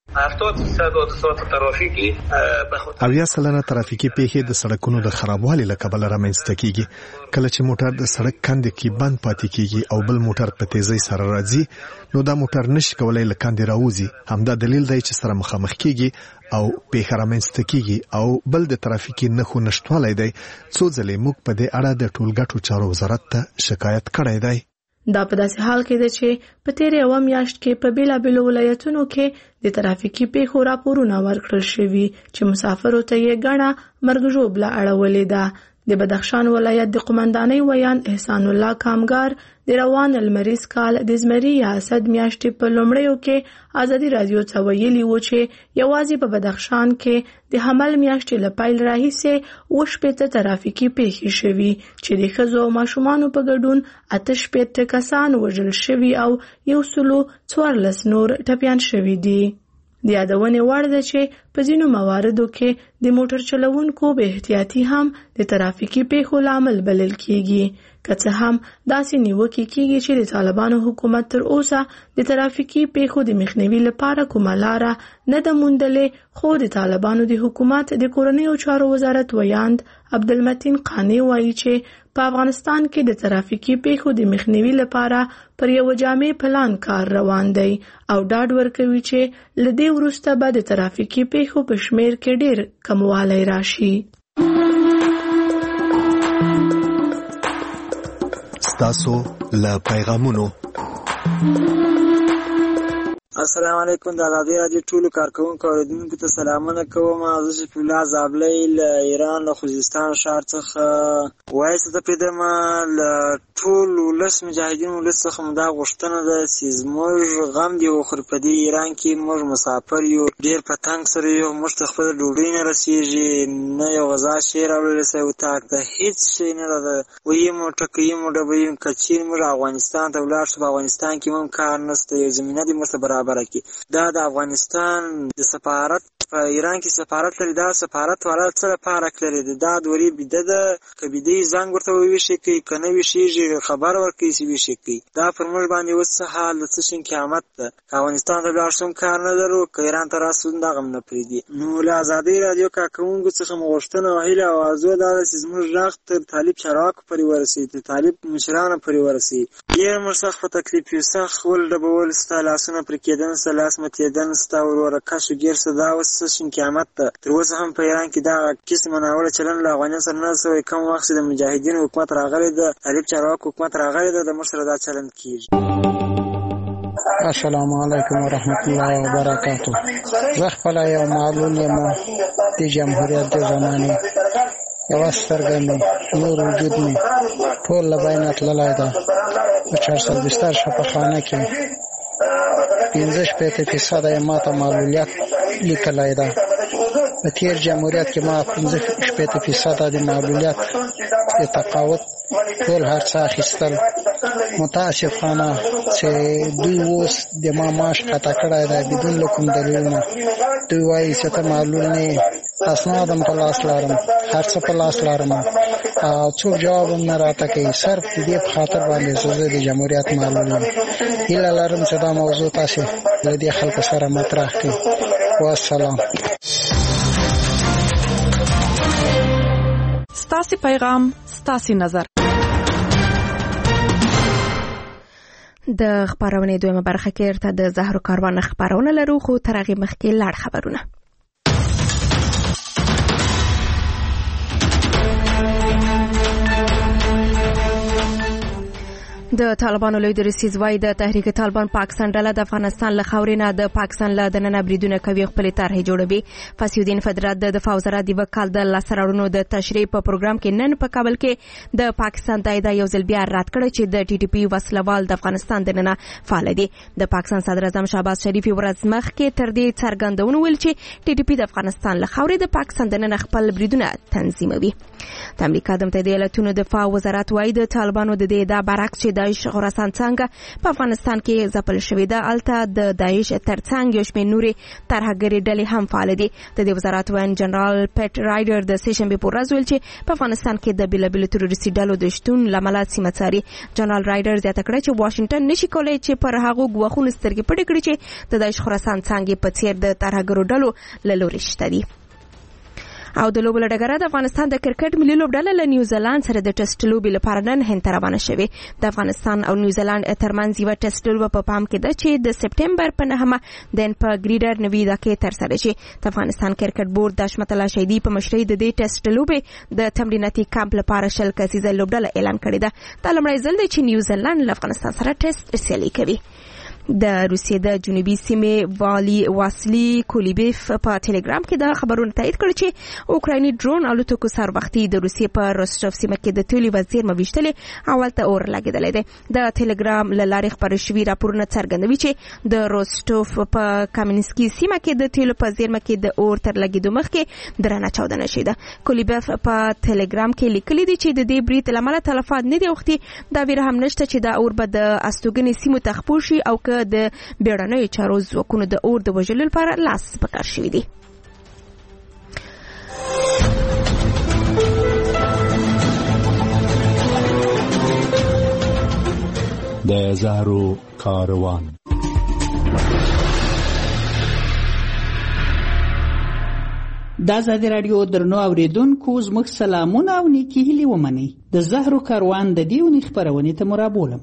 [SPEAKER 29] اویا سلنه ترافیکي پیښې د سړکونو د خرابوالي له کبله رامنځته کیږي. کله چې موټر د سړک کندې کې بند پاتې کیږي او بل موټر په تیزۍ سره راځي نو دا موټر نشي کولای له کندې راوځي. همدا دلیل دی چې سره مخامخ کیږي او پیښه رامنځته کیږي. او بل د ترافیکي نښو نشتوالی دی. څو ځلې موږ په دې اړه د ټولګټو چارو وزارت ته شکایت کړی دی.
[SPEAKER 6] دا په داسې حال کې ده چې په تیرې یوه میاشت کې په بېلابېلو ولایتونو کې د ترافیکي پیښو راپورونه ورکړل شوي چې مسافرو ته یې ګڼه مرګ ژوبله اړولې ده. د بدخشان ولایت د قمندانۍ ویاند احسان الله کامګار د روان لمریز کال د زمري یا اسد میاشتې په لومړیو کې ازادي راډیو ته ویلي و چې یوازې په بدخشان کې د حمل میاشتې له پیل راهیسې اووه شپېته ترافیکي پیښې شوي چې د ښځو او ماشومانو په ګډون اته شپېته کسان وژل شوي او یو سلو څوارلس نور ټپیان شوي دي. د یادونې وړ ده چې په ځینو مواردو کې د موټر چلوونکو بې احتیاطي هم د ترافیکي پیښو لامل بلل کیږي. که څه هم داسې نیوکې کیږي چې د طالبانو حکومت تر اوسه د ترافیکي پیښو د مخنیوي لپاره کومه لاره نه ده موندلې، خو د طالبانو د حکومت د کورنیو چارو وزارت ویاند عبدالمتین قانع وایي چې په افغانستان کې د ترافیکي پیښو د مخنیوي لپاره پر یو جامع پلان کار روان دی او ډاډ ورکوي چې له دې وروسته به د ترافیکي پیښو په شمیر کې ډیر کموالی راشي.
[SPEAKER 29] ستاسو له پیغامونو.
[SPEAKER 11] السلام علیکم. د ازادي راډیو ټولو کارکوونکو اوریدونکو ته سلامونه کوم. زه شفیع الله زابلی له ایران له خوزستان ښار څخه وایس ته پیدم. له ټول ولس مجاهدین ولس څخه مو دا غوښتنه ده چې زموږ غم دې وخوري. په دې ایران کې موږ مسافر یو، ډېر په تنګ سره یو. موږ ته خپله ډوډۍ نه رسېږي، نه یو غذا شی راوړلی سوی اتاق ته، هېڅ شی نه ده. ویي مو ټکوي مو ډبوي. که چېرې موږ افغانستان ته ولاړ شو، په افغانستان کې هم کار نشته، یو زمینه دې موږ ته برابره کړي. دا د افغانستان د سفارت په ایران کې سفارت لري. دا سفارت والا څه لپاره کړی دی؟ دا دورې بیده ده. که بیده یې زنګ ورته وویشي کوي، که نه ویشېږي خبر ورکوي چې ویشي کوي. دا پر موږ باندې اوس څه حال د څه شي قیامت ده. که افغانستان ته ولاړ شو کار نه لرو، که ایران ته راسو دغه هم نه پرېږدي. نو له ازادۍ راډیو کارکوونکو څخه مو غوښتنه او هیله او آرزو دا ده چې زموږ غږ تر طالب چارواکو پورې ورسوي، تر طالب مشرانو پورې ورسوي. ډېر موږ سخت په تکلیف یو، سخت ولډبول، ستا لاسونه پرې کېدن، ستا لاس متېدن، ستا وروره کش و ګیر سه. دا اوس څه شي قیامت ده. تر اوسه هم په ایران کې دغه قسمه ناوړه چلند له افغانیانو سره نه سوی. کوم وخت چې د مجاهدینو حکومت راغلی ده، طالب چارواکو حکومت راغلی ده، د موږ سره دا چلند کېږي.
[SPEAKER 9] السلام علیکم ورحمت الله وبرکاته. زه خپله یو معلول یم د جمهوریت د زمانې
[SPEAKER 4] یوه سترګه مې نور وجود مې ټول له بینه تللی ده. په چارسلویستر شفاخانه کې پنځه شپېته فیصده یې ما ته معلولیت لیکلی ده. په تېر جمهوریت کې ما پنځه شپېته فیصده د معلولیت د تقاعد ټول هر څه اخیستل. متاسفانه چې دوی اوس د ما معاش قطع کړی دی بدون له کوم دلیلونه. دوی وایي چې ته معلول نه یې، اسناد هم په لاس لرم، هر څه په لاس لرم او څوک جواب هم نه راته کوي. صرف د دې په خاطر باندې چې زه د جمهوریت معلول یم. هیله لرم چې دا موضوع تاسې له دې خلکو سره مطرح کړئ. والسلام.
[SPEAKER 12] ستاسې پیغام ستاسې نظر.
[SPEAKER 1] د خبرونې دویمه برخه کې ارته د زهرو کاروان خبرونه لرو، خو تر هغې مخکې لاړ خبرونه. د طالبانو لوی دریځ وايي د تحریک طالبان پاکستان ډله د افغانستان له خاورې نه د پاکستان له دننه بریدونه کوي، خپل طرحې جوړوي. فصیح فدرات د دفاع وزارت د وکال د لاسته راوړنو د تشریح په پروګرام کې نن په کابل کې د پاکستان د ادعا یو ځل بیا رد کړ چې د ټي ټي پی وسلوال د افغانستان دننه فعال دي. د پاکستان صدر اعظم شهباز شریف ورځ مخکې تر دې څرګندونه ویل چې ټي ټي پی د افغانستان له خاورې د پاکستان دننه خپل بریدونه تنظیموي. د امریکا د متحده ایالاتونو دفاع وزارت وايي د طالبانو د دې ادعا برعکس چې داعش خراسان څنګه په افغانستان کې ځپل شوې ده، الته د داعش ترڅنګ یو شمېر نورې ترهګرې ډلې هم فعال دي. د دې وزارت وین جنرال پیټ رایډر د سه شنبې په ورځ ویل چې په افغانستان کې د بېلابېلو تروریستي ډلو د شتون له امله سیمه څاري. جنرال رایډر زیاته کړه چې واشنګټن نشي کولی چې پر هغو ګواښونو سترګې پټې کړي چې د داعش خراسان څنګه په څېر د ترهګرو ډلو له لورې شته دي. او د لوبو له ډګره د افغانستان د کرکټ ملي لوبډله له نیوزیلند سره د ټیسټ لوبې لپاره نن هند ته روانه شوې. د افغانستان او نیوزیلند ترمنځ یوه ټیسټ لوبه په پام کې ده چې د سپټمبر په نهمه د هند په ګریډر نویدا کې ترسره شي. د افغانستان کرکټ بورډ د حشمت الله شهیدي په مشرۍ د دې ټیسټ لوبې د تمریناتي کمپ لپاره شل کسیزه لوبډله اعلان کړې ده. دا لومړی ځل دی چې نیوزیلند له افغانستان سره ټیسټ سیالي کوي. د روسیې د جنوبي سیمې والی واسلی کولیبیف په ټلګرام کې د خبرونو تایید کړ چې اوکرایني ډرون الوتکو سر وختي د روسیې په روسټوف سیمه کې د تیلو وزیر مویشتلې اول ته اور لګیدلې ده. د ټلګرام له لارې خبرې شوي راپورونه څرګندوي چې د روسټوف په کامینسکي سیمه کې د تیلو په زیرمه کې د اور تر لګیدو مخکې درنه چاودنه شوې ده. کولیبیف په ټلګرام کې لیکلي دي چې د دې برید له امله تلفات نه دي اوښتي. دا ویره هم نشته چې دا اور به د استوګنې سیمو ته خپور شي او که د بیړنیو چارو ځواکونو د اور د وژلو لپاره لاس په کار شوي دي.
[SPEAKER 13] د زهرو کاروان.
[SPEAKER 14] دا ازادي راډیو درنو اوریدونکو زموږ سلامونه او نیکی هیلې ومنئ. د زهرو کاروان د دې اونۍ خپرونې ته مرابولم.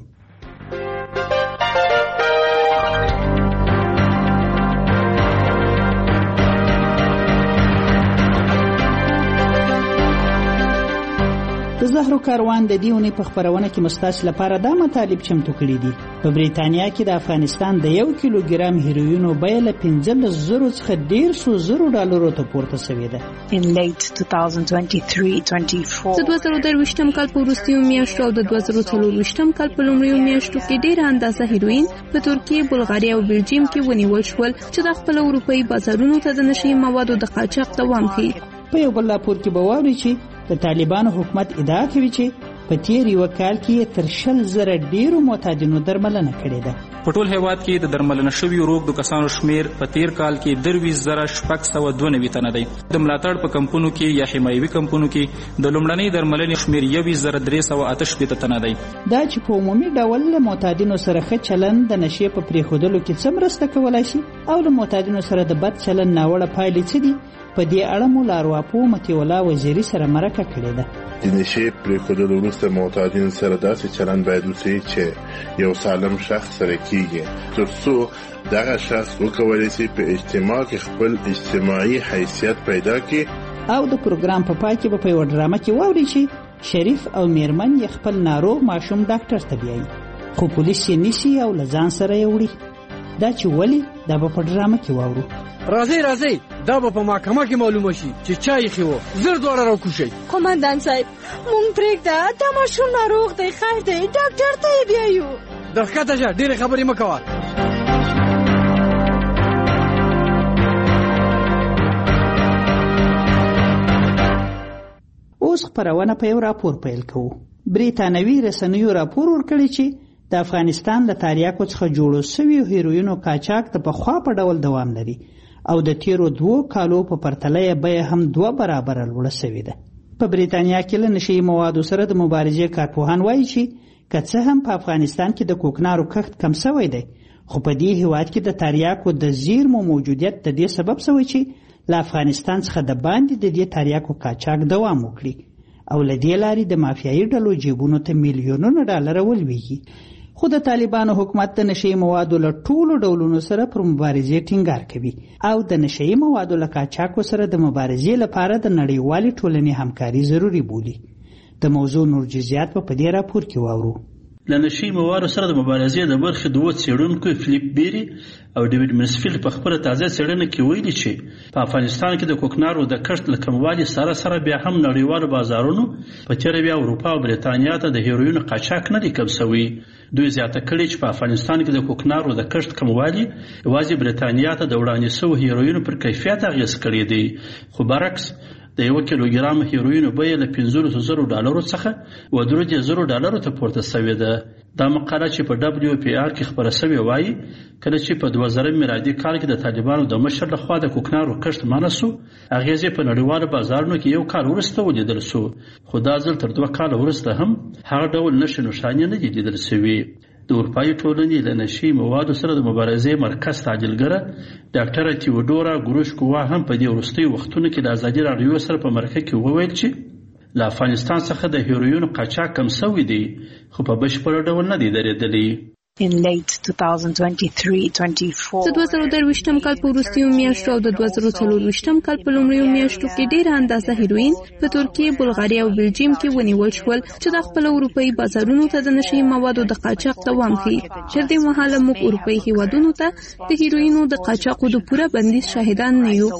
[SPEAKER 14] د زهرو کاروان د دې اونۍ په خپرونه کې مستاسو لپاره دا مطالب چمتو کړي دي. په بریتانیا کې د افغانستان د یو کیلوګرام هیروینو بیه له پنځلس زرو څخه ډېرشو زرو ډالرو ته پورته شوې ده.
[SPEAKER 15] In late twenty twenty-three twenty-four
[SPEAKER 16] د دوه زره درویشتم کال په وروستیو میاشتو او د دوه زره څلورویشتم کال په لومړیو میاشتو کې ډېره اندازه هیروین په ترکیه، بلغاریا او بلجیم کې ونیول شول چې د خپل اروپایي بازارونو ته د نشي موادو د قاچاق دوام کوي.
[SPEAKER 14] په یو بل راپور کې به واورئ چې د طالبانو حکومت ادعا کوي چې په تیر یو کال کې تر شل زره ډیرو معتادینو درملنه کړې ده.
[SPEAKER 17] په ټول هیواد کې د درملنه شویو روغ د کسانو شمیر په تیر کال کې درویشت زره شپږ سوه دوه نوي تنه دی. د ملاتړ په کمپونو کې یا حمایوي کمپونو کې د لومړنۍ درملنې شمیر یوویشت زره درې سوه اته شپېته تنه دی.
[SPEAKER 14] دا چې په عمومي ډول له معتادینو سره ښه چلند د نشې په پرېښودلو کې څه مرسته کولی شي او له معتادینو سره د بد چلند ناوړه پایلې څه دي، په دې اړه مو له ارواپوه مطیع الله وزیري سره مرکه کړې ده.
[SPEAKER 18] د نشې پرېښودلو وروسته معتادین سره داسې چلند باید وشي چې یو سالم شخص سره کیږي، تر څو دغه شخص وکولی شي په اجتماع کې خپل اجتماعي حیثیت پیدا کړي.
[SPEAKER 14] او د پروګرام په پای کې به په یوه ډرامه کې واورئ چې شریف او میرمن یې خپل ناروغ ماشوم ډاکټر ته بیایي، خو پولیس یې نیسي او له ځان سره یې وړي. دا چې ولې، دا به په ډرامه کې واورو.
[SPEAKER 2] راځي راځي دا به په محکمه کې معلومه شي چې چا یې خو زر دواړه راکوشي.
[SPEAKER 3] قومندان صاحب مونږ پرېږده دا ماشوم ناروغ دی خیر دی ډاکټر ته یې بیایو.
[SPEAKER 2] د ښکته شه ډېرې خبرې مه کوه.
[SPEAKER 14] اوس خپرونه په یو راپور پیل کوو. بریتانوي رسنیو راپور ورکړی چې د افغانستان له تاریاکو څخه جوړو سویو هیروینو قاچاق د پخوا په ډول دوام لري او د تیرو دوو کالو په پرتله یې بیه هم دوه برابره لوړه سوې ده. په بریتانیا کې له نشهیي موادو سره د مبارزې کارپوهان وایي چې که څه هم په افغانستان کې د کوکنارو کښت کم سوی دی، خو په دې هیواد کې د تاریاکو د زیرمو موجودیت د دې سبب سوی چې له افغانستان څخه د باندې د دې تاریاکو قاچاق دوام وکړي او له دې لارې د مافیایي ډلو جیبونو ته میلیونونه ډالره ولویږي. خو د طالبانو حکومت د نشهیي موادو له ټولو ډولونو سره پر مبارزې ټینګار کوي او د نشهیي موادو له قاچاقو سره د مبارزې لپاره د نړیوالې ټولنې همکاري ضروري بولي. د موضوع نور جزئیات په دې راپور کې واورو.
[SPEAKER 5] له نشهیي موادو سره د مبارزې د برخې دوه څېړونکو فلیپ بیری او ډیوډ منسفیلډ په خپله تازه څېړنه کې ویلي چې په افغانستان کې د کوکنارو د کښت له کموالي سره سره بیا هم نړیوالو بازارونو په تېره بیا اروپا او بریتانیا ته د هیروینو قاچاق نه دی کم سوی. دوی زیاته کړي چې په افغانستان کې د کوکنارو د کښت کموالي یوازې بریتانیا ته د وړاندې سوو هیروینو پر کیفیت اغېز کړی دی، خو برعکس د یو کیلوګرام هیروینو بیه له پنځلسو زرو ډالرو څخه و درې زرو ډالرو ته پورته شوې ده. دا مقاله چې په دبلیو پی آر کې خپره شوې وایي کله چې په دوه زره میلادي کال کې د طالبانو د مشر لخوا د کوکنارو کښت منع سو، اغېزې په نړیوالو بازارونو کې یو کال وروسته ولیدل سو، خو دا ځل تر دوه کاله وروسته هم هغه ډول نښې نښانې نه دي لیدل سوي. د اروپایي ټولنې له نشهیي موادو سره د مبارزې مرکز تعدیلګره ډاکټره تیودورا ګروشکووا هم په دې وروستیو وختونو کې د ازادي راډیو سره په مرکه کې وویل چې له افغانستان څخه د هیروینو قاچاق کم سوی دی، خو په بشپړ ډول نه دی درېدلی.
[SPEAKER 15] In late twenty twenty-three twenty-four
[SPEAKER 16] د دوه زره درویشتم کال په وروستیو میاشتو او د دوه زره څلورویشتم کال په لومړیو میاشتو کې ډېره اندازه هیروین په ترکیې، بلغاریا او بلجیم کې ونیول شول چې د خپل اروپایي بازارونو ته د نشهیي موادو د قاچاق دوام ښیي. تر دې مهاله موږ اروپایي هیوادونو ته د هیروینو د قاچاقو د پوره بندیز شاهدان نه یو.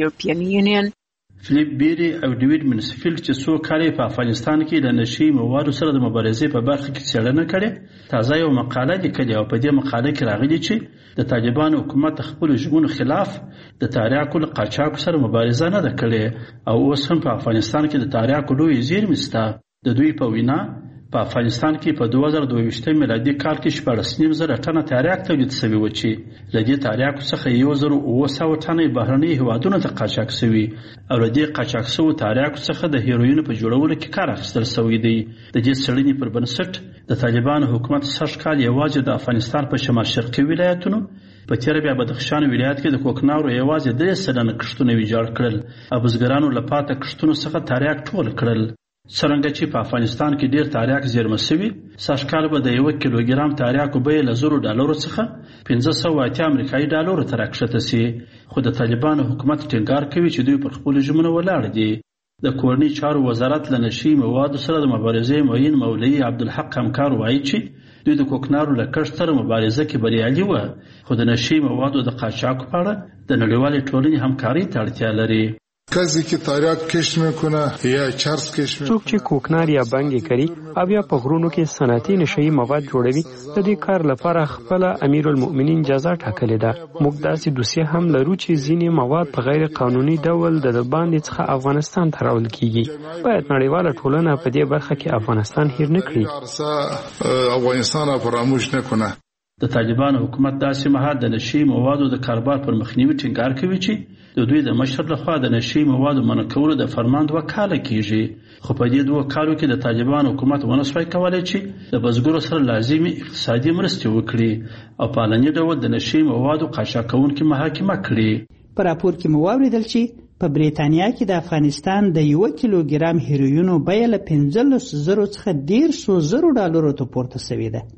[SPEAKER 5] فلیپ بیری او ډیوډ منسفیلډ چې څو کاله په افغانستان کې د نشهیي موادو سره د مبارزې په برخه کې څېړنه کړې، تازه یو مقاله لیکلې او په دې مقاله کې راغلي چې د طالبانو حکومت خپل ژمنو خلاف د تاریاکو له قاچاقو سره مبارزه نه ده کړې او اوس هم په افغانستان کې د تاریاکو لوی زیرمې شته. د دوی په وینا په افغانستان کې په دوه زره دوه میلادي کال کې شپاړس نیم زره ټنه تاریاک تولید شوي و چې له دې تاریاکو څخه یو زر اوه سوه ټنه بهرني هیوادونو ته قاچاق شوي او له دې قاچاق شوو تاریاکو څخه د هیروینو په جوړولو کې کار اخیستل شوی دی. د دې څېړنې پر بنسټ د طالبانو حکومت سږ کال یوازې د افغانستان په شمال شرقي ولایتونو په تېره بیا بدخشان ولایت کې د کوکنارو یوازې درې سلنه کښتونه ویجاړ کړل او بزګرانو له پاته کښتونو څخه تاریاک ټول کړل. څرنګه چې په افغانستان کې ډیر تاریاک زیرمه شوي، سږ کال به د یو کیلوګرام تاریاکو بیه له زرو ډالرو څخه پنځه سوه اتیا امریکایي ډالرو ته راکښته شي، خو د طالبانو حکومت ټینګار کوي چې دوی پر خپلو ژمنو ولاړ دي. د کورني چارو وزارت له نشهیي موادو سره د مبارزې معین مولوي عبدالحق همکار وایي چې دوی د کوکنارو له کښت سره مبارزه کې بریالي وه، خو د نشهیي موادو د قاچاقو په اړه د نړیوالې ټولنې همکارۍ ته اړتیا لري.
[SPEAKER 19] کسی که تاریاک کشت میکنه یا چرس کشت میکنه،
[SPEAKER 20] څوک چې کوکنار یا بنګي کوي او یا په غرونو کې صنعتي نشهیي مواد جوړوي، د دې کار لپاره خپل امیرالمؤمنین جزا ټاکلې ده. موږ داسې دوسیه هم لرو چې ځینې مواد په غیر قانوني ډول د باندې څخه افغانستان ته راوړل کیږي. باید نړیواله ټولنه په دې برخه کې افغانستان هیر نه کړي.
[SPEAKER 19] افغانستان فراموش نکنه.
[SPEAKER 5] د طالبانو حکومت داسې مهال د نشهیي موادو د کاروبار پر مخنیوي ټینګار کوي چې د دوی د مشر لخوا د نشهیي موادو منع کولو د فرمان دوه کاله کیږي، خو په دې دوه کالو کې د طالبانو حکومت ونه سوای کولی چې د بزګرو سره لازمي اقتصادي مرستې وکړي او په علني ډول د نشهیي موادو قاچاقونکي محاکمه کړي.
[SPEAKER 14] په راپور کې مو واورېدل چې په بریتانیا کې د افغانستان د یو کیلوګرام هیروینو بیه له پنځلسو زرو څخه دیرشو زرو ډالرو ته پورته شوې ده.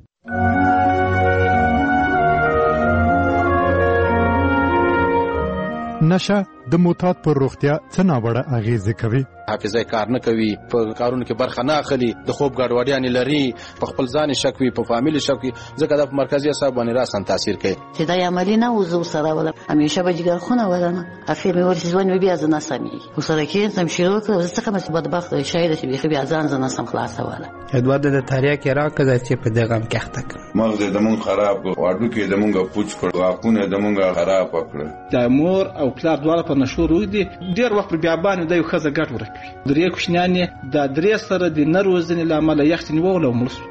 [SPEAKER 22] نشه د معتاد پر روغتیا څه ناوړه اغیزې کوي؟
[SPEAKER 7] حافظه کار نه کوي، په کارونو کې برخه نه اخلي، د خوب ګډوډیان لري، په خپل ځان شک وي، په فامیل شک وي، ځکه د مرکزي اعصاب باندې راسن تاثیر کوي.
[SPEAKER 8] چې دا عملی نه وزو سره ولا همیشه به جګر خونه ولنه اخر مې ورسې ځوان بیا ځنه سمي وسره کې تم شروع کړو زه څنګه مې بدبخت شاید چې بیا ځان ځنه سم خلاص ولا
[SPEAKER 21] ادوار د تاریخ کې راکړه چې په دغه کې اخته
[SPEAKER 23] مغز د مون خراب واړو کې د مونږه پوچ کړ واقونه د مونږه خراب کړ.
[SPEAKER 24] د مور او پلار دواړه په نشو روغ دي، ډیر وخت بیا باندې د یو خزه ګټ ورکوي. درې کوشنانې د درې سره د نروزنې لامل یخت نیول او ملس.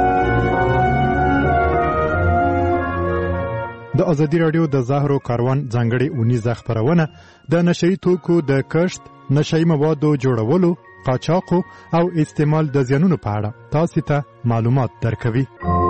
[SPEAKER 22] د ازادي رادیو د زهرو کاروان ځانګړي اونیزه خبرونه د نشئی توکو د کښت، نشئی موادو جوړولو، قاچاق او استعمال د زیانونو په اړه تاسو ته معلومات درکوي.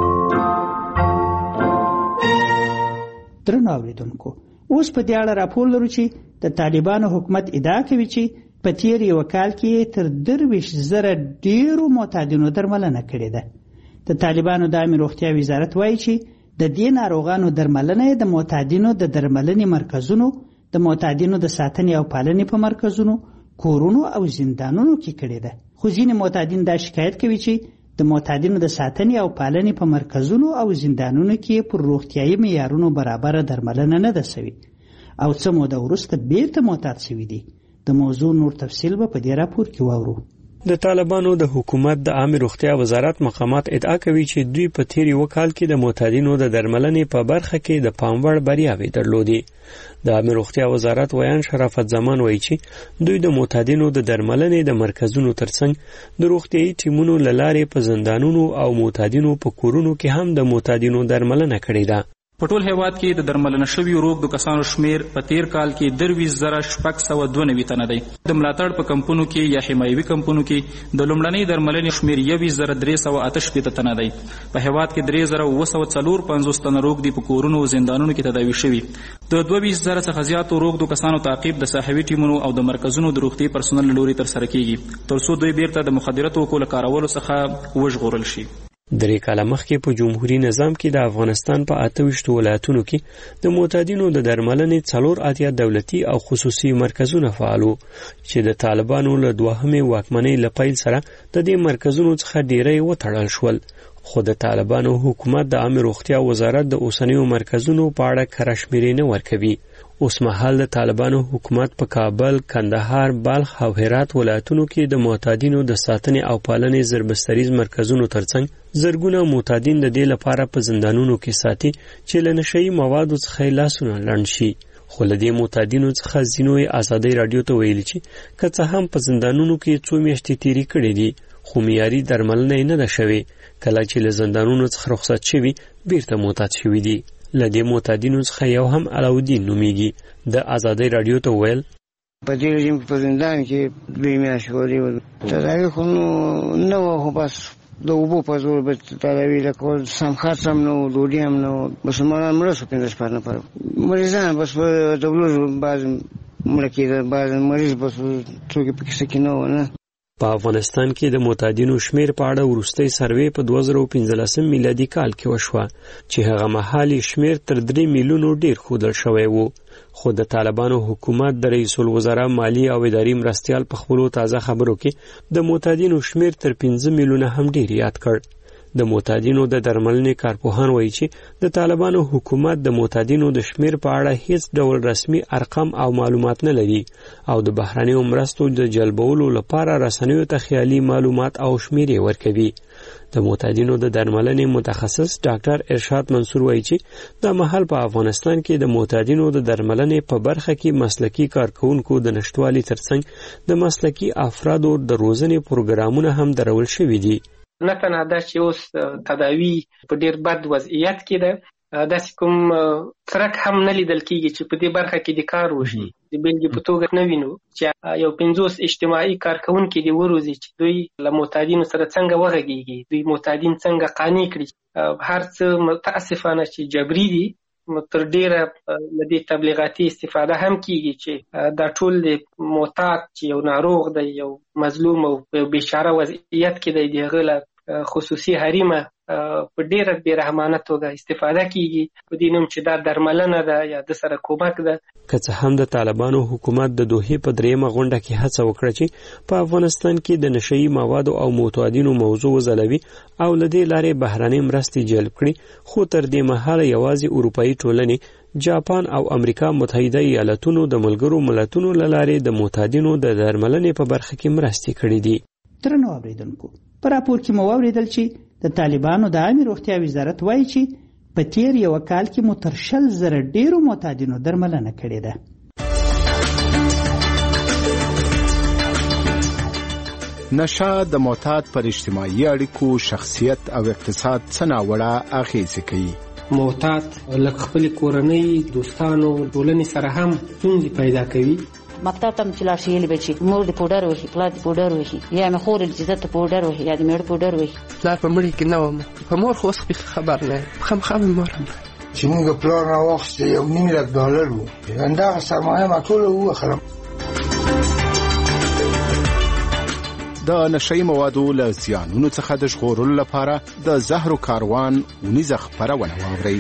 [SPEAKER 14] درنو اوریدونکو، اوس په دې اړه راپور لرو چې د طالبانو حکومت ادعا کوي چې په تیر یو کال کې تر درویشت زره ډیرو معتادینو درملنه کړې ده. د طالبانو د عامه روغتیا وزارت وایي چې د دې ناروغانو درملنه د معتادینو د درملنې مرکزونو، د معتادینو د ساتنې او پالنې په مرکزونو، کورونو او زندانونو کې کړې ده. خو ځینې معتادین دا شکایت کوي چې د معتادینو د ساتنې او پالنې په مرکزونو او زندانونو کې پر روغتیايي معیارونو برابر درملنه نه ده سوي او څه موده وروسته بیرته معتاد شوي دي. د موضوع نور تفصیل به په دې راپور کې واورو.
[SPEAKER 20] د طالبانو د حکومت د عامه روغتیا وزارت مقامات ادعا کوي چې دوی په تیر یو کال کې د معتادینو د درملنې په برخه کې د پاموړ بریاوې درلودې. د عامه روغتیا وزارت ویان شرافت زمان وایي چې دوی د معتادینو د درملنې د مرکزونو ترڅنګ د روغتیايي ټیمونو له لارې په زندانونو او معتادینو په کورونو کې هم د معتادینو درملنه کړې ده.
[SPEAKER 17] په ټول هیواد کې د درملنه شویو روغ د کسانو شمیر په تیر کال کې درویشت زره شپږ سوه دوه نوي تنه دی. د ملاتړ په کمپونو کې یا حمایوي کمپونو کې د لومړنۍ درملنې شمیر یویشت زره درې سوه اته شپېته تنه دی. په هیواد کې درې زره اوه سوه څلور پنځوس تنه روغ دي په کورونو او زندانونو کې تداوي شوي. د دوه ویشت زره څخه زیاتو روغ د کسانو تعقیب د صحوي ټیمونو او د مرکزونو د روغتي پرسونل له لوري ترسره کیږي تر څو دوی بیرته د مخدره توکو له کارولو څخه وژغورل شي.
[SPEAKER 20] درې کاله مخکې په جمهوریت نظام کې د افغانستان په اته ویشتو ولایتونو کې د معتادینو د درملنې څلور اتیا دولتي او خصوصي مرکزونه فعال وو چې د طالبانو له دوهمې واکمنۍ له پیل سره د دې مرکزونو څخه ډیری وتړل شول. خو د طالبانو حکومت د عامه روغتیا وزارت د اوسنیو مرکزونو په اړه کره شمیرې نه ورکوي. اوس مهال د طالبانو حکومت په کابل، کندهار، بلخ او هرات ولایتونو کې د معتادینو د ساتنې او پالنې زربستریز مرکزونو ترڅنګ زرګونه معتادین د دې لپاره په زندانونو کې ساتي چې له نشئی موادو څخه لاسونه لنډ شي. خو له دې معتادینو څخه ځینو یې ازادۍ راډیو ته ویلي چې که څه هم په زندانونو کې څو میاشتې تیرې کړې دي خو معیاري درملنه یې نه ده شوې. کله چې له زندانونو څخه رخصت شوي بیرته معتاد شوي دي. له دې معتادینو څخه یو هم علاودین نومیږي د ازادۍ راډیو ته ویل
[SPEAKER 25] په دې رژیم په زندان کې دوی میاشتې ولې تداوي خو نه وه خو بس د اوبو په زور به تداوي لکول سم خرڅ هم نه و ډوډۍ هم نه و مسلمانان مړه شو پنځه شپږ نفره مریضان بس په دولو بعض مړه کېده بعض مریض بس څوک یې په کیسه کې نه و نه.
[SPEAKER 20] په افغانستان کې د معتادینو شمیر په اړه وروستۍ سروې په دوه زره پنځلسم میلادي کال کې وشوه چې هغه مهال شمیر تر درې میلیونو ډیر ښودل شوی و. خو د طالبانو حکومت د رئیس الوزرا مالی او اداري مرستیال په خپلو تازه خبرو کې د معتادینو شمیر تر پنځه میلیونه هم ډیر یاد کړ. د معتادینو د درملنې کارپوهان وایي چې د طالبانو حکومت د معتادینو د شمیر په اړه هیڅ ډول رسمي ارقام او معلومات نه لري او د بهرنیو مرستو د جلبولو لپاره رسنیو ته خیالي معلومات او شمیرې ورکوي. د معتادینو د درملنې متخصص ډاکټر ارشاد منصور وایي چې د مهال په افغانستان کې د معتادینو د درملنې په برخه کې مسلکي کارکونکو د نشټوالي ترڅنګ د مسلکي افرادو د روزنې پروګرامونه هم درول شوي دي.
[SPEAKER 26] نه تنها دا چې اوس تداوی په ډیر بد وضعیت کې ده، داسې کوم څرک هم نه لیدل کېږي چې په دې برخه کې د کار وشي. د بېلګې په توګه نه وینو چې یو پنځوس اجتماعي کارکوونکي دې وروزي چې دوی له معتادینو سره څنګه وغږېږي، دوی معتادین څنګه قانع کړي. هر څه متاسفانه چې جبري دي، تر ډیره له دې تبلیغاتي استفاده هم کیږي چې دا ټول د معتاد چې یو ناروغ دی، یو مظلوم او بیچاره وضعیت کې دی، د هغه له خصوصي حریمه په ډیره بیرحمانه توګه استفاده کیږي په دې نوم چې دا درملنه ده یا د سره کومک ده.
[SPEAKER 20] که څه هم د طالبانو حکومت د دوحې په دریمه غونډه کې هڅه وکړه چې په افغانستان کې د نشئی موادو او معتادینو موضوع وځلوي او له دې لارې بهرنۍ مرستې جلب کړي، خو تر دې مهاله یوازې اروپایي ټولنې، جاپان او امریکا متحده ایالتونو د ملګرو ملتونو له لارې د معتادینو د درملنې په برخه کې مرستې کړې دي.
[SPEAKER 14] درنو اوریدونکو، په راپور کې مو واوریدل چې د طالبانو د عامه روغتیا وزارت وایي چې په تیر یو کال کې مو تر شل زره ډیرو معتادینو درملنه کړې ده.
[SPEAKER 4] نشه د معتاد پر اجتماعي اړیکو، شخصیت او اقتصاد څه ناوړه اغېزې کوي.
[SPEAKER 26] معتاد لکه خپل کورنۍ، دوستانو، ټولنې سره هم ستونزې پیدا کوي.
[SPEAKER 8] مکتب ته چې لاړ شي یې به چې مور دې پوډر وهي، پلار دې پوډر وهي، یا مې خور دې چې ته پوډر وهي یا دې مېړه پوډر وهي.
[SPEAKER 6] پلار په مړي کې نه وم، په مور خو اوس خبر نه یم، خامخا مې مور هم
[SPEAKER 9] چې موږ پلار راواخیستی یو نیم لک ډالر و، همدغه سرمایه ما ټوله ووخلم.
[SPEAKER 4] د نشئی موادو له زیانونو څخه د ژغورلو لپاره د زهرو کاروان اونیزه خپرونه واورئ.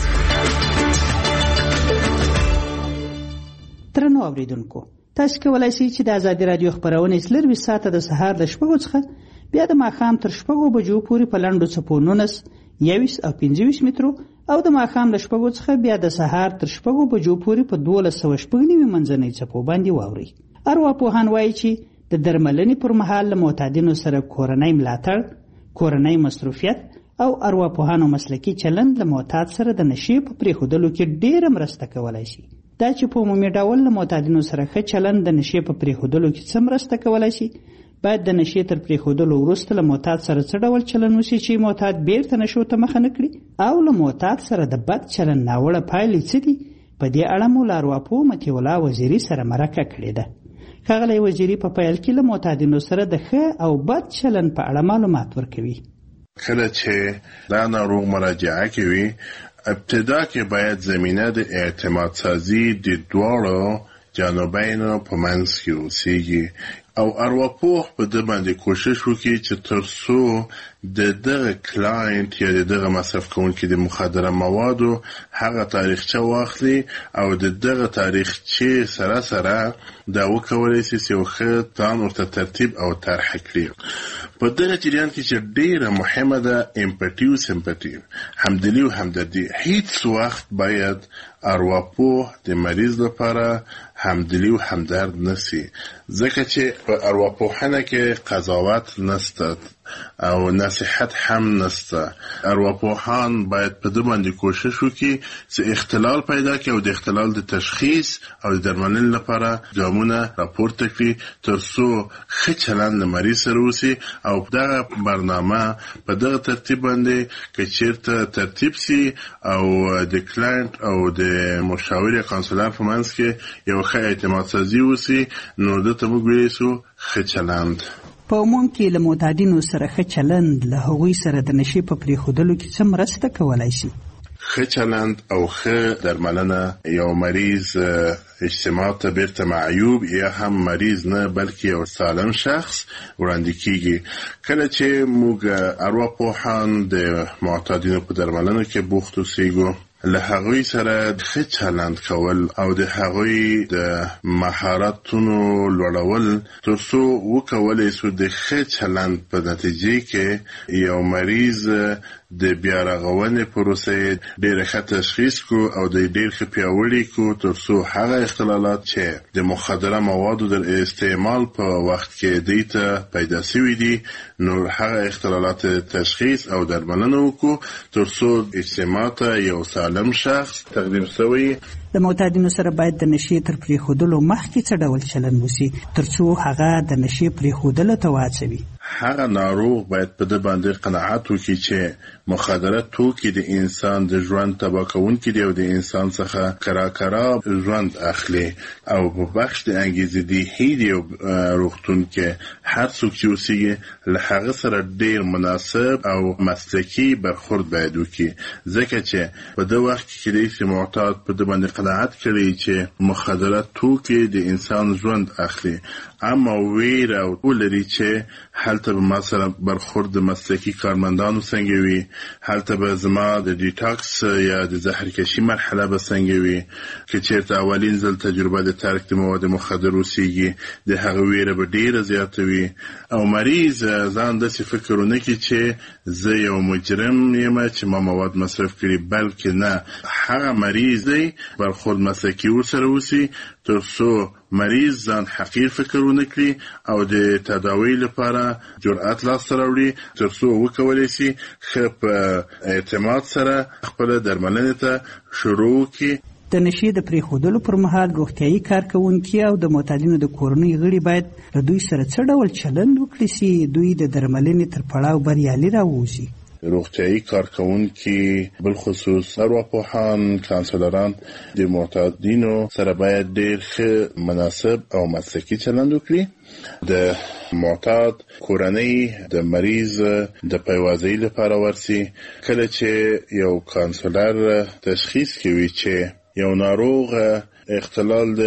[SPEAKER 14] درنو اوریدونکو، تاسو کولای شئ چې د ازادي رادیو خبرونه سلروي ساعته د سهار د شپږو څخه بیا د ماښام تر شپږو بجو پورې په لنډو څپو نولس، یویشت او پنځه ویشت مترو او د ماښام د شپږو څخه بیا د سهار تر شپږو بجو پورې په دولس سوه شپږ نوي منځنۍ څپو باندې واورئ. ارواپوهان وایي چې د درملنې پر مهال له معتادینو سره کورنۍ ملاتړ، کورنۍ مصروفیت او ارواپوهانو مسلکي چلند له معتاد سره د نشې په پرېښودلو کې ډېره مرسته کولی شي. دا چې په عمومي ډول له معتادینو سره ښه چلند د نشې په پرېښودلو کې څه مرسته کولی شي، باید د نشې تر پرېښودلو وروسته له معتاد سره څه ډول چلند وشي چې معتاد بیرته نشو ته مخه نه کړي، او له معتاد سره د بد چلند ناوړه پایلې څه دي. په دې اړه مو له ارواپوه مطیع الله وزیري سره مرکه کړې ده. ښاغلی وزیري په پیل کې له معتادینو سره د ښه او بد چلند په اړه معلومات ورکوي.
[SPEAKER 18] کله چې دا ناروغ مراجعه کوي، ابتدا کې باید زمینه د اعتماد سازي د دواړو جانبینو په منځ کې اوسېږي او ارواپوه په دې باندې کوشش وکړي چې تر څو د دغه کلاینت یا د دغه مصرف کوونکي د مخدره موادو هغه تاریخچه واخلي او د دغه تاریخچې سره سره دا وکولی شي چې یو ښه پلان ورته ترتیب او طرح کړي. په دغه جریان کې چې ډېره مهمه ده امپاتی او سمپاتی، همدلي او همدردي. هیڅ وخت باید ارواپوه د مریض لپاره همدلي او همدرد نشي، ځکه چې په ارواپوهنه کې قضاوت نشته او نصیحت هم نشته. ارواپوهان باید په دې باندې کوشش وکړي چې اختلال پیدا کړي او د اختلال د تشخیص او د درملنې لپاره ګامونه راپورته کړي تر څو ښه چلند له مریض سره وشي او دغه برنامه په دغه ترتیب باندې که چیرته ترتیب شي او د کلاینت او د مشاور یا کانسلر په منځ کې یو ښه اعتماد سازي وشي، نو دته موږ ویلی شو ښه چلند.
[SPEAKER 14] په عموم کې له معتادینو سره ښه چلند له هغوی سره د نشې په پرېښودلو کې څه مرسته کولی شي؟
[SPEAKER 18] ښه چلند او ښه درملنه یو مریض اجتماع ته بیرته معیوب یا هم مریض نه بلکې یو سالم شخص وړاندې کیږي. کله چې موږ ارواپوهان د معتادینو په درملنه کې بوخت اوسېږو، له هغوی سره ښه چلند کول او د هغوی د مهارتونو لوړول تر څو وکولی شو د ښه چلند په نتیجې کې یو مریض د بیا رغونې پروسه ډېره ښه تشخیص کو او د ډېر ښه پیاوړي کو تر څو هغه اختلالات چې د مخدره موادو در استعمال په وخت کې دوی ته پیدا شوي دي، نو هغه اختلالات تشخیص او درملنه وکړو تر څو اجتماع ته یو سالم شخص تقدیم شوی.
[SPEAKER 14] د معتادینو سره باید د نشې تر پرېښودلو مخکې څه ډول چلند وشي تر څو هغه د نشې پرېښودلو ته وهڅوي؟
[SPEAKER 18] هغه ناروغ باید په دې باندې قناعت وکړي چې مخدره توکي د انسان د ژوند تباه کوونکي دي او د انسان څخه کراکرا ژوند اخلي او په بخش د انګیزیدي هیدي او روغتون کې هر څوک چې اوسېږي له هغه سره ډېر مناسب او مسلکي برخورد باید وکړي، ځکه چې په دې وخت کې چې معتاد په دې باندې قناعت کړي چې مخدره توکي د انسان ژوند اخلي اما ویر او ولري چې هلته به مثلا برخورد مسلکي کارمندانو څنګه وي، هلته به زما د ډیټاکس یا د زهرکشي مرحله به څنګه وي، که چېرته اولین ځل تجربه د ترک د مواد مخدر اوسېږي د هغه ویره به ډېره زیاته وي، او مریض ځان داسې فکر ونه کړي چې زه یو مجرم یم چې ما مواد مصرف کړي، بلکې نه، هغه مریض دی برخورد مسلکي ورسره وسي تر څو مریض ځان حقیر فکر ونه کړي او د تداوی لپاره جرأت لاسته راوړي تر څو وکولی شي ښه په اعتماد سره خپله درملنې ته شروع وکړي.
[SPEAKER 14] د نشې د پرېښودلو پر مهال روغتیایي کارکوونکي او د معتادینو د کورنۍ غړي باید له دوی سره څه ډول چلند وکړي چې دوی د درملنې تر پړاو بریالي راووځي.
[SPEAKER 18] روغتیایي کارکوونکي بالخصوص ارواپوهان، کانسلران د معتادینو سره باید ډېر ښه مناسب او مسلکي چلند وکړي. د معتاد کورنۍ د مریض د پیوازۍ لپاره ورسي. کله چې یو کانسلر تشخیص کوي چې یو ناروغ اختلال د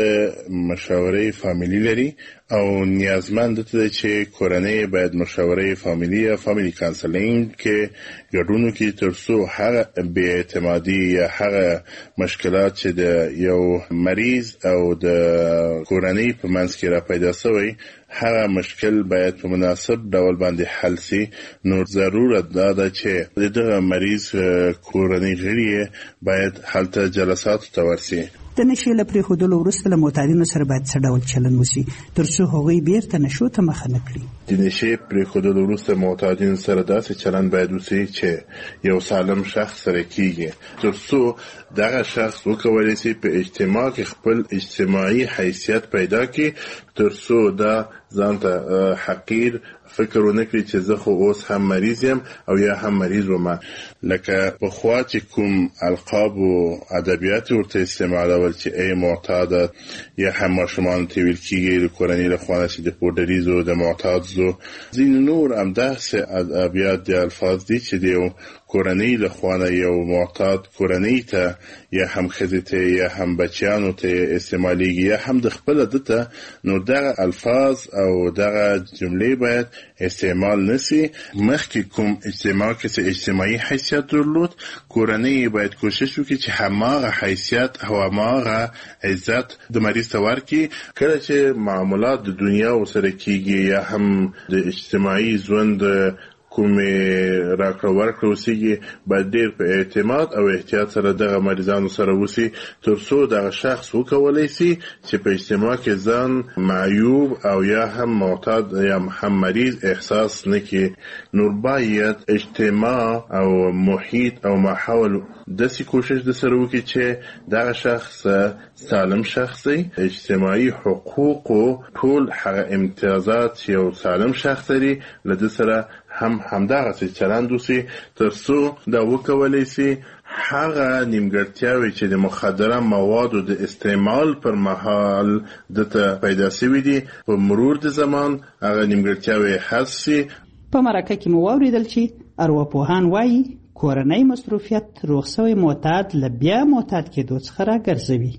[SPEAKER 18] مشاورې فامیلی لري او نیازمند ده چې کورنۍ باید مشاورې فامیلی یا فامیلی کانسلینګ کې ګډون وکړي تر څو هغه بې اعتمادي یا هغه مشکلات چې د یو مریض او د کورنۍ په منځ کې را پیدا شوی هغه مشکل باید په مناسب ډول باندې حل شي. نو ضرورت دا ده چې دغه مریض کورنۍ غړي باید هلته جلساتو ته ورسي.
[SPEAKER 14] د نشې له پرېښودلو وروسته له معتادینو سره باید څه ډول چلند وشي تر څو هغوی بیرته نشو ته مخه نه کړي.
[SPEAKER 18] د نشې پرېښودلو وروسته معتادینو سره داسې چلند باید وشي چې یو سالم شخص سره کیږي تر څو دغه شخص وکولی شي په اجتماع کې خپل اجتماعي حیثیت پیدا کړي تر څو دا ځان ته حقیر فکر ونه کړي چې زه خو اوس هم مریض یم او یا هم مریض وم. لکه پخوا چې کوم القاب او ادبیات ورته استعمالول چې ای معتاده یا هم ماشومان ته ویل کېږي د کورنۍ له خوا چې د پوډریزو د معتادزو ځینې نور همداسې ادبیات د الفاظ دي چې د یو کورنۍ له خوا یو معتاد کورنۍ ته یا هم ښځې ته یا هم بچیانو ته استعمالیږي یا هم د خپله ده ته، نو دغه الفاظ او دغه جملې باید استعمال نسی. مخکې کوم اجتماع کې چې اجتماعي حیثیت درلود کورنۍ باید کوشش وکړي چې هماغه حیثیت او هماغه عزت د مریض ته ورکړي. کله چې معاملات د دنیا ورسره کېږي یا هم د اجتماعي ژوند کومې راکړه ورکړه اوسېږي باید ډېر په اعتماد او احتیاط سره دغه مریضانو سره وسي تر څو دغه شخص وکولی سي چې په اجتماع کې ځان معیوب او یا هم معتاد یا هم مریض احساس نه کړي. نور باید اجتماع او محیط او ماحول داسې کوشش د سره وکړي چې دغه شخص سالم شخص دی، اجتماعي حقوقو ټول هغه امتیازات چې یو سالم شخص لري له ده سره هم همدغسې چلند وسي تر څو دا وکولی سي هغه نیمګړتیاوې چې د مخدره موادو د استعمال پر مهال دته پیدا شوي دي په مرور د زمان هغه نیمګړتیاوې حذف سي.
[SPEAKER 14] په مرکه کې مو واورېدل چې ارواپوهان وایي کورنۍ مصروفیت روغ شوی معتاد له بیا معتاد کېدو څخه راګرځوي.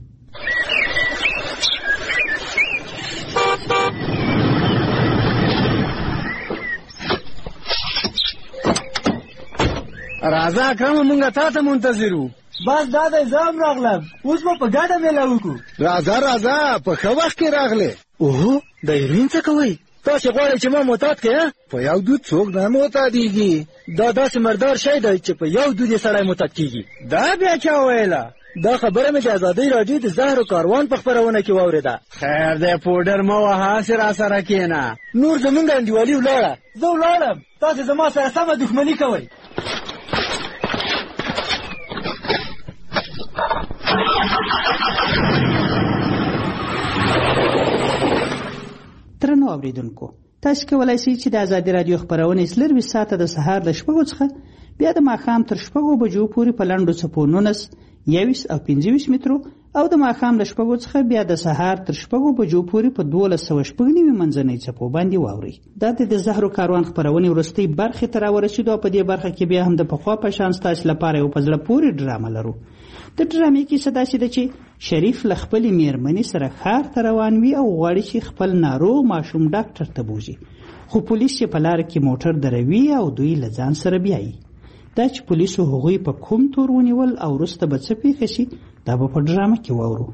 [SPEAKER 2] راځه اکرمه مونږ تا ته منتظر وو.
[SPEAKER 1] بس دا دی زه هم راغلم، اوس به په ګډه میله وکړو.
[SPEAKER 9] راځه راځه په ښه وخت کې راغلې.
[SPEAKER 1] اوهو د هیروین څه کوئ؟ تاسې غواړئ چې ما معتاد کړې؟
[SPEAKER 9] په یو دود څوک نه معتادېږي.
[SPEAKER 1] دا داسې مردار شی دی چې په یو دود یې سړی معتاد کېږي.
[SPEAKER 2] دا بیا چا ویله؟
[SPEAKER 1] دا خبره مې د ازادۍ راډیو د زهر و کاروان په خپرونه کې واورېده.
[SPEAKER 2] خیر دی پوډر مه وهه، هسې راسره کښېنه.
[SPEAKER 1] نور زمونږ انډیوالي ولاړه، زه ولاړم، تاسې زما سره سمه دښمني کوئ.
[SPEAKER 14] درنو اوریدونکو، تاسو کولای شئ چې د ازادي رادیو خبرونه څلرویشت ساعته د سهار له شپږو څخه بیا د ماښام تر شپږو بجو پورې په لنډو څپو نولس، یوویشت او پنځه ویشت مترو او د ماښام له شپږو څخه بیا د سهار تر شپږو بجو پورې په دولس سوه شپږ نوي منځنۍ څپو باندې واورئ. دا د زهرو کاروان خبرونې وروستۍ برخې ته راورسېدو او په دې برخه کې بیا هم د پخوا په شان ستاسو لپاره یو په زړه پورې ډرامه لرو د ډرامې کیسه داسې ده چې شریف له خپلې میرمنې سره ښار ته روان وي او غواړي چې خپل ناروغ ماشوم ډاکټر ته بوځي، خو پولیس یې په لاره کې موټر دروي او دوی له ځان سره بیایي. دا چې پولیسو هغوی په کوم تور ونیول او وروسته به څه پېښه شي دا به په ډرامه کې واورو.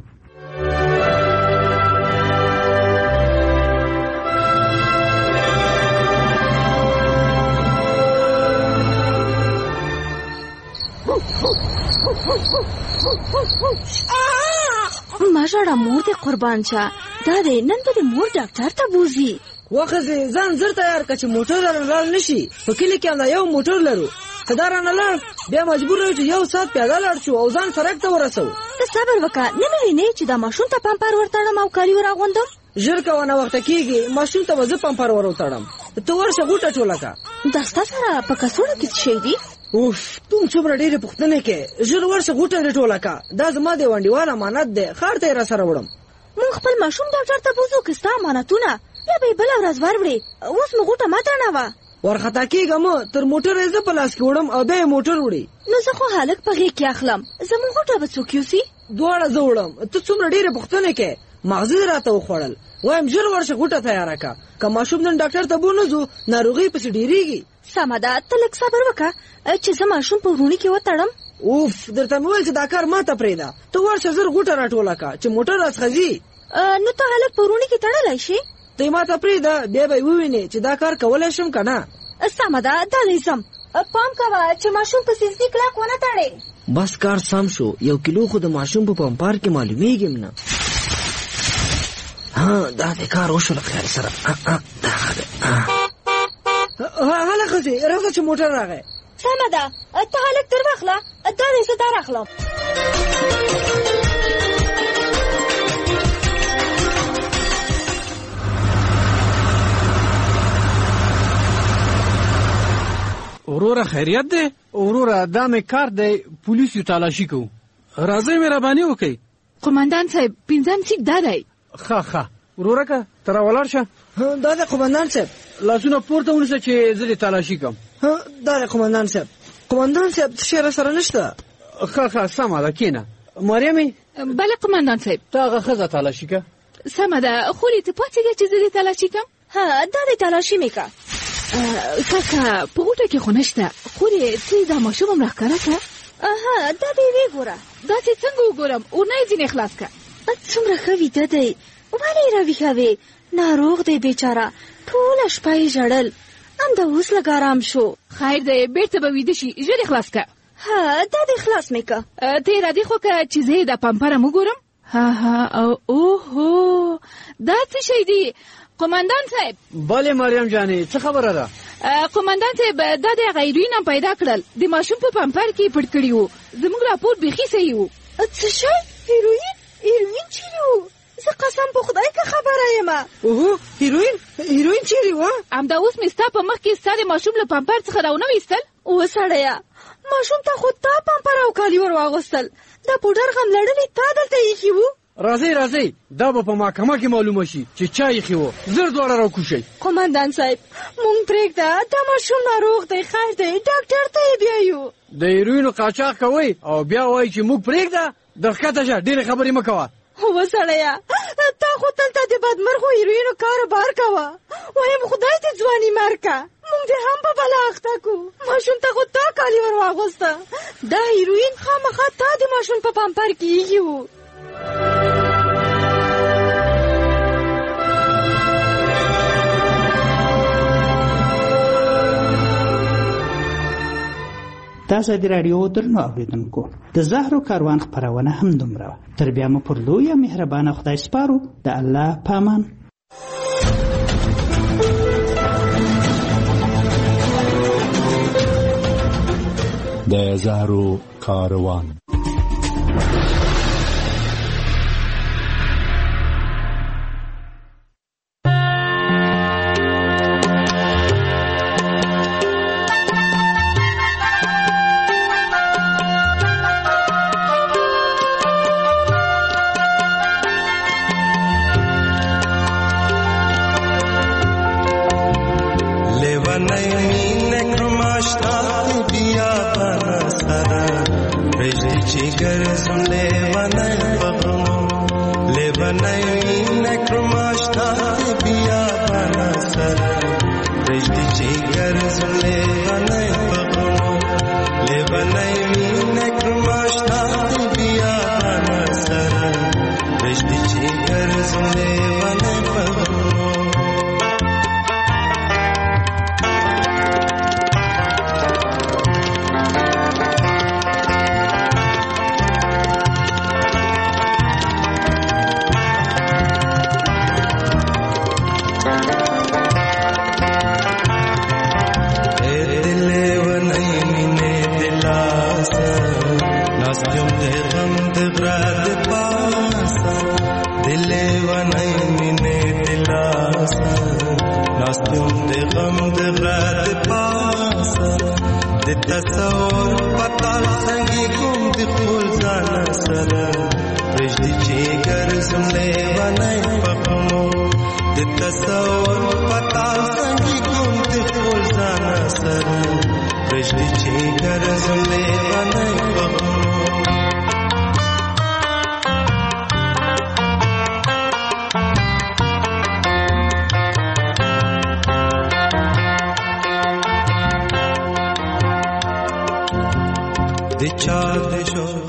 [SPEAKER 3] ما ژړه مور دې قربان شه، دا دی نن به دې مور ډاکټر ته بوځي.
[SPEAKER 10] وخځې ځان زر تیار کړه چې موټر رانه لاړ نه شي. په کلي کې همدا یو موټر لرو، که دا رانه لاړ بیا مجبور یو چې یو ساعت پیاده لاړ شو او ځان سړک ته ورسوو.
[SPEAKER 3] ته صبر وکړه، نه مې وینې چې دا ماشوم ته پمپر ورتړم او کالي وراغوندم.
[SPEAKER 10] ژر کوه ناوخته کېږي، ماشوم ته به زه پمپر وروتړم. ته ورشه غوټه ټوله کړه.
[SPEAKER 3] دا ستا سره په کڅوړه کې څه شی دي؟
[SPEAKER 10] اوف ته څومره ډېرې پوښتنې کوې. ژر ورشه غوټه دې ټوله کړه. دا زما د ونډیوال امانت دی، ښار ته یې راسره وړم.
[SPEAKER 3] موږ خپل ماشوم ډاکټر ته بوځو که ستا امانتونه بیا به یې بله ورځ وروړې. اوس مو غوټه مه تړوه.
[SPEAKER 10] ورخطا کېږه مه، تر موټر یې زه په لاس کې وړم او بیا یې موټر وړي.
[SPEAKER 3] نو زه خو هلک په غېږ کې اخلم، زموږ غوټه به څوک یوسي؟
[SPEAKER 10] دواړه زه وړم. ته څومره ډېرې پوښتنې کوې، ماغزه دې راته وخوړل. وایم ژر ورشه غوټه تیاره کړه، که ماشوم نن ډاکټر ته بو نه ځو ناروغۍ پسې ډېرېږي.
[SPEAKER 3] سمه ده، ته لږ صبر وکړه چې زه ماشوم په وروڼي کې وتړم.
[SPEAKER 10] اوف درته مې ویل چې دا کار ما ته پرېږده. ته ورشه ژر غوټه راټوله کړه چې موټر راڅخه ځي.
[SPEAKER 3] نو ته هلک په وروڼي کې تړلی شي؟
[SPEAKER 10] ته یې ما ته پرېږده، بیا به یې ووینې چې دا کار کولی شم که نه.
[SPEAKER 3] سمه ده، دا دی ځم. پام کوه چې ماشوم په سیسي کلک ونه تړې.
[SPEAKER 10] بس کار سم شو، یو کیلو خو د ماشوم په پمپار کې معلومیږم نه. ها دا د کار وشو له خیال سره. هله ښځې راځه چې موټر راغی.
[SPEAKER 3] سمه ده، ته هلک در واخله، دا دی زه در اخلم.
[SPEAKER 2] وروره خیریت دی؟ وروره دا مې کار دی، پولیسو تالاشي کوو. راځئ مهرباني وکئ.
[SPEAKER 3] قمندان صاحب پنځم سیټ دا دی.
[SPEAKER 2] ښه ښه وروره که ته راولاړ شه.
[SPEAKER 10] دا دی قمندان صاحب.
[SPEAKER 2] لاسونه پورته ونیسه چې زه دې تالاشي کوم.
[SPEAKER 10] دا دی قمندان صاحب. قمندان صاحب څه شی راسره نشته؟
[SPEAKER 2] ښه ښه سمه ده کښېنه. مریمې.
[SPEAKER 3] بله قمندان صاحب.
[SPEAKER 2] ته هغه ښځه تالاشي که.
[SPEAKER 3] سمه ده، خورې ته پاڅېږه چې زه دې تالاشي کوم. ها دا دی تالاشي مې که. کاکا په غوټه کې خو نشته، خورې ته دا ماشوم هم راښکاره که. اها دا دې ویې ګوره.
[SPEAKER 11] داسې څنګه وګورم؟ اورنۍ ځینې خلاص که.
[SPEAKER 3] څومره ښه ویده دی، ولې یې راویښوې؟ ناروغ دی بیچاره، ټوله شپه یې ژړل، همدا اوس لږ ارام شو.
[SPEAKER 11] خیر دی بیرته به ویده شي، ژر یې خلاص که.
[SPEAKER 3] ها دا دې خلاص مې که.
[SPEAKER 11] ته یې رادې خو که چې زه یې دا پمپر هم وګورم. ها ها اوهو دا څه شی دی؟ قمندان صاحب.
[SPEAKER 2] بله مریم جانې څه خبره ده؟
[SPEAKER 11] قمندان صاحب دا د هغه هیروین هم پیدا کړل، د ماشوم په پمپر کې پټ کړي وو. زموږ راپور بیخي صحیح وو.
[SPEAKER 3] څه شی؟ هیروین؟ هیروین چیرې وو؟ زه قسم په خدای که خبره یم.
[SPEAKER 10] اوهو هیروین؟ هیروین چیرې وه؟
[SPEAKER 11] همدا اوس مې ستا په مخ کې ستا د ماشوم له پمپر څخه راونه ویستل.
[SPEAKER 3] اوه سړیه، ماشوم ته خو تا پمپر او کالي ور واغوستل، دا پوډر غم لړلې تا دلته ایښي وو.
[SPEAKER 2] راځئ راځئ دا به په محکمه کې معلومه شي چې چا ایښي وو. زر دواړه راوکوشئ.
[SPEAKER 3] قمندان صاحب مونږ پرېږده، دا ماشوم ناروغ دی، خیر دی ډاکټر ته یې بیایو.
[SPEAKER 2] د هیروینو قاچاق کوئ او بیا وایي چې موږ پرېږده. د ښکته شه، ډېرې خبرې مه کوه.
[SPEAKER 3] اوه سړیه، تا خو تلته د بدمرغو هیروینو کاروبار کوه. وایم خدای دې ځواني مرکه، مونږ دې هم په بلا اخته کو. ماشوم ته خو تا کالي ور واغوسته، دا هیروین خامخا تا د ماشوم په پمپر کې ایښي وو.
[SPEAKER 14] د ازادي راډیو درنو اورېدونکو، د زهرو کاروان خپرونه هم دومره وه. تر بیا مو پر لویه مهربانه خدای سپارو. د الله په امان.
[SPEAKER 4] د زهرو کاروان.
[SPEAKER 5] सुने वने पगनो ले वने नक्रमाश्ता बिया बना सर रिश्ती चीगर सुने वने पगनो ले वने नक्रमाश्ता बिया बना सर रिश्ती चीगर सुने वने पगनो تصور پتال سنگی گم دی خول زانا سر رجدی چیگر زمنے ونائی پخمو دی تصور پتال سنگی گم دی خول زانا سر رجدی چیگر زمنے ونائی پخمو Dichar de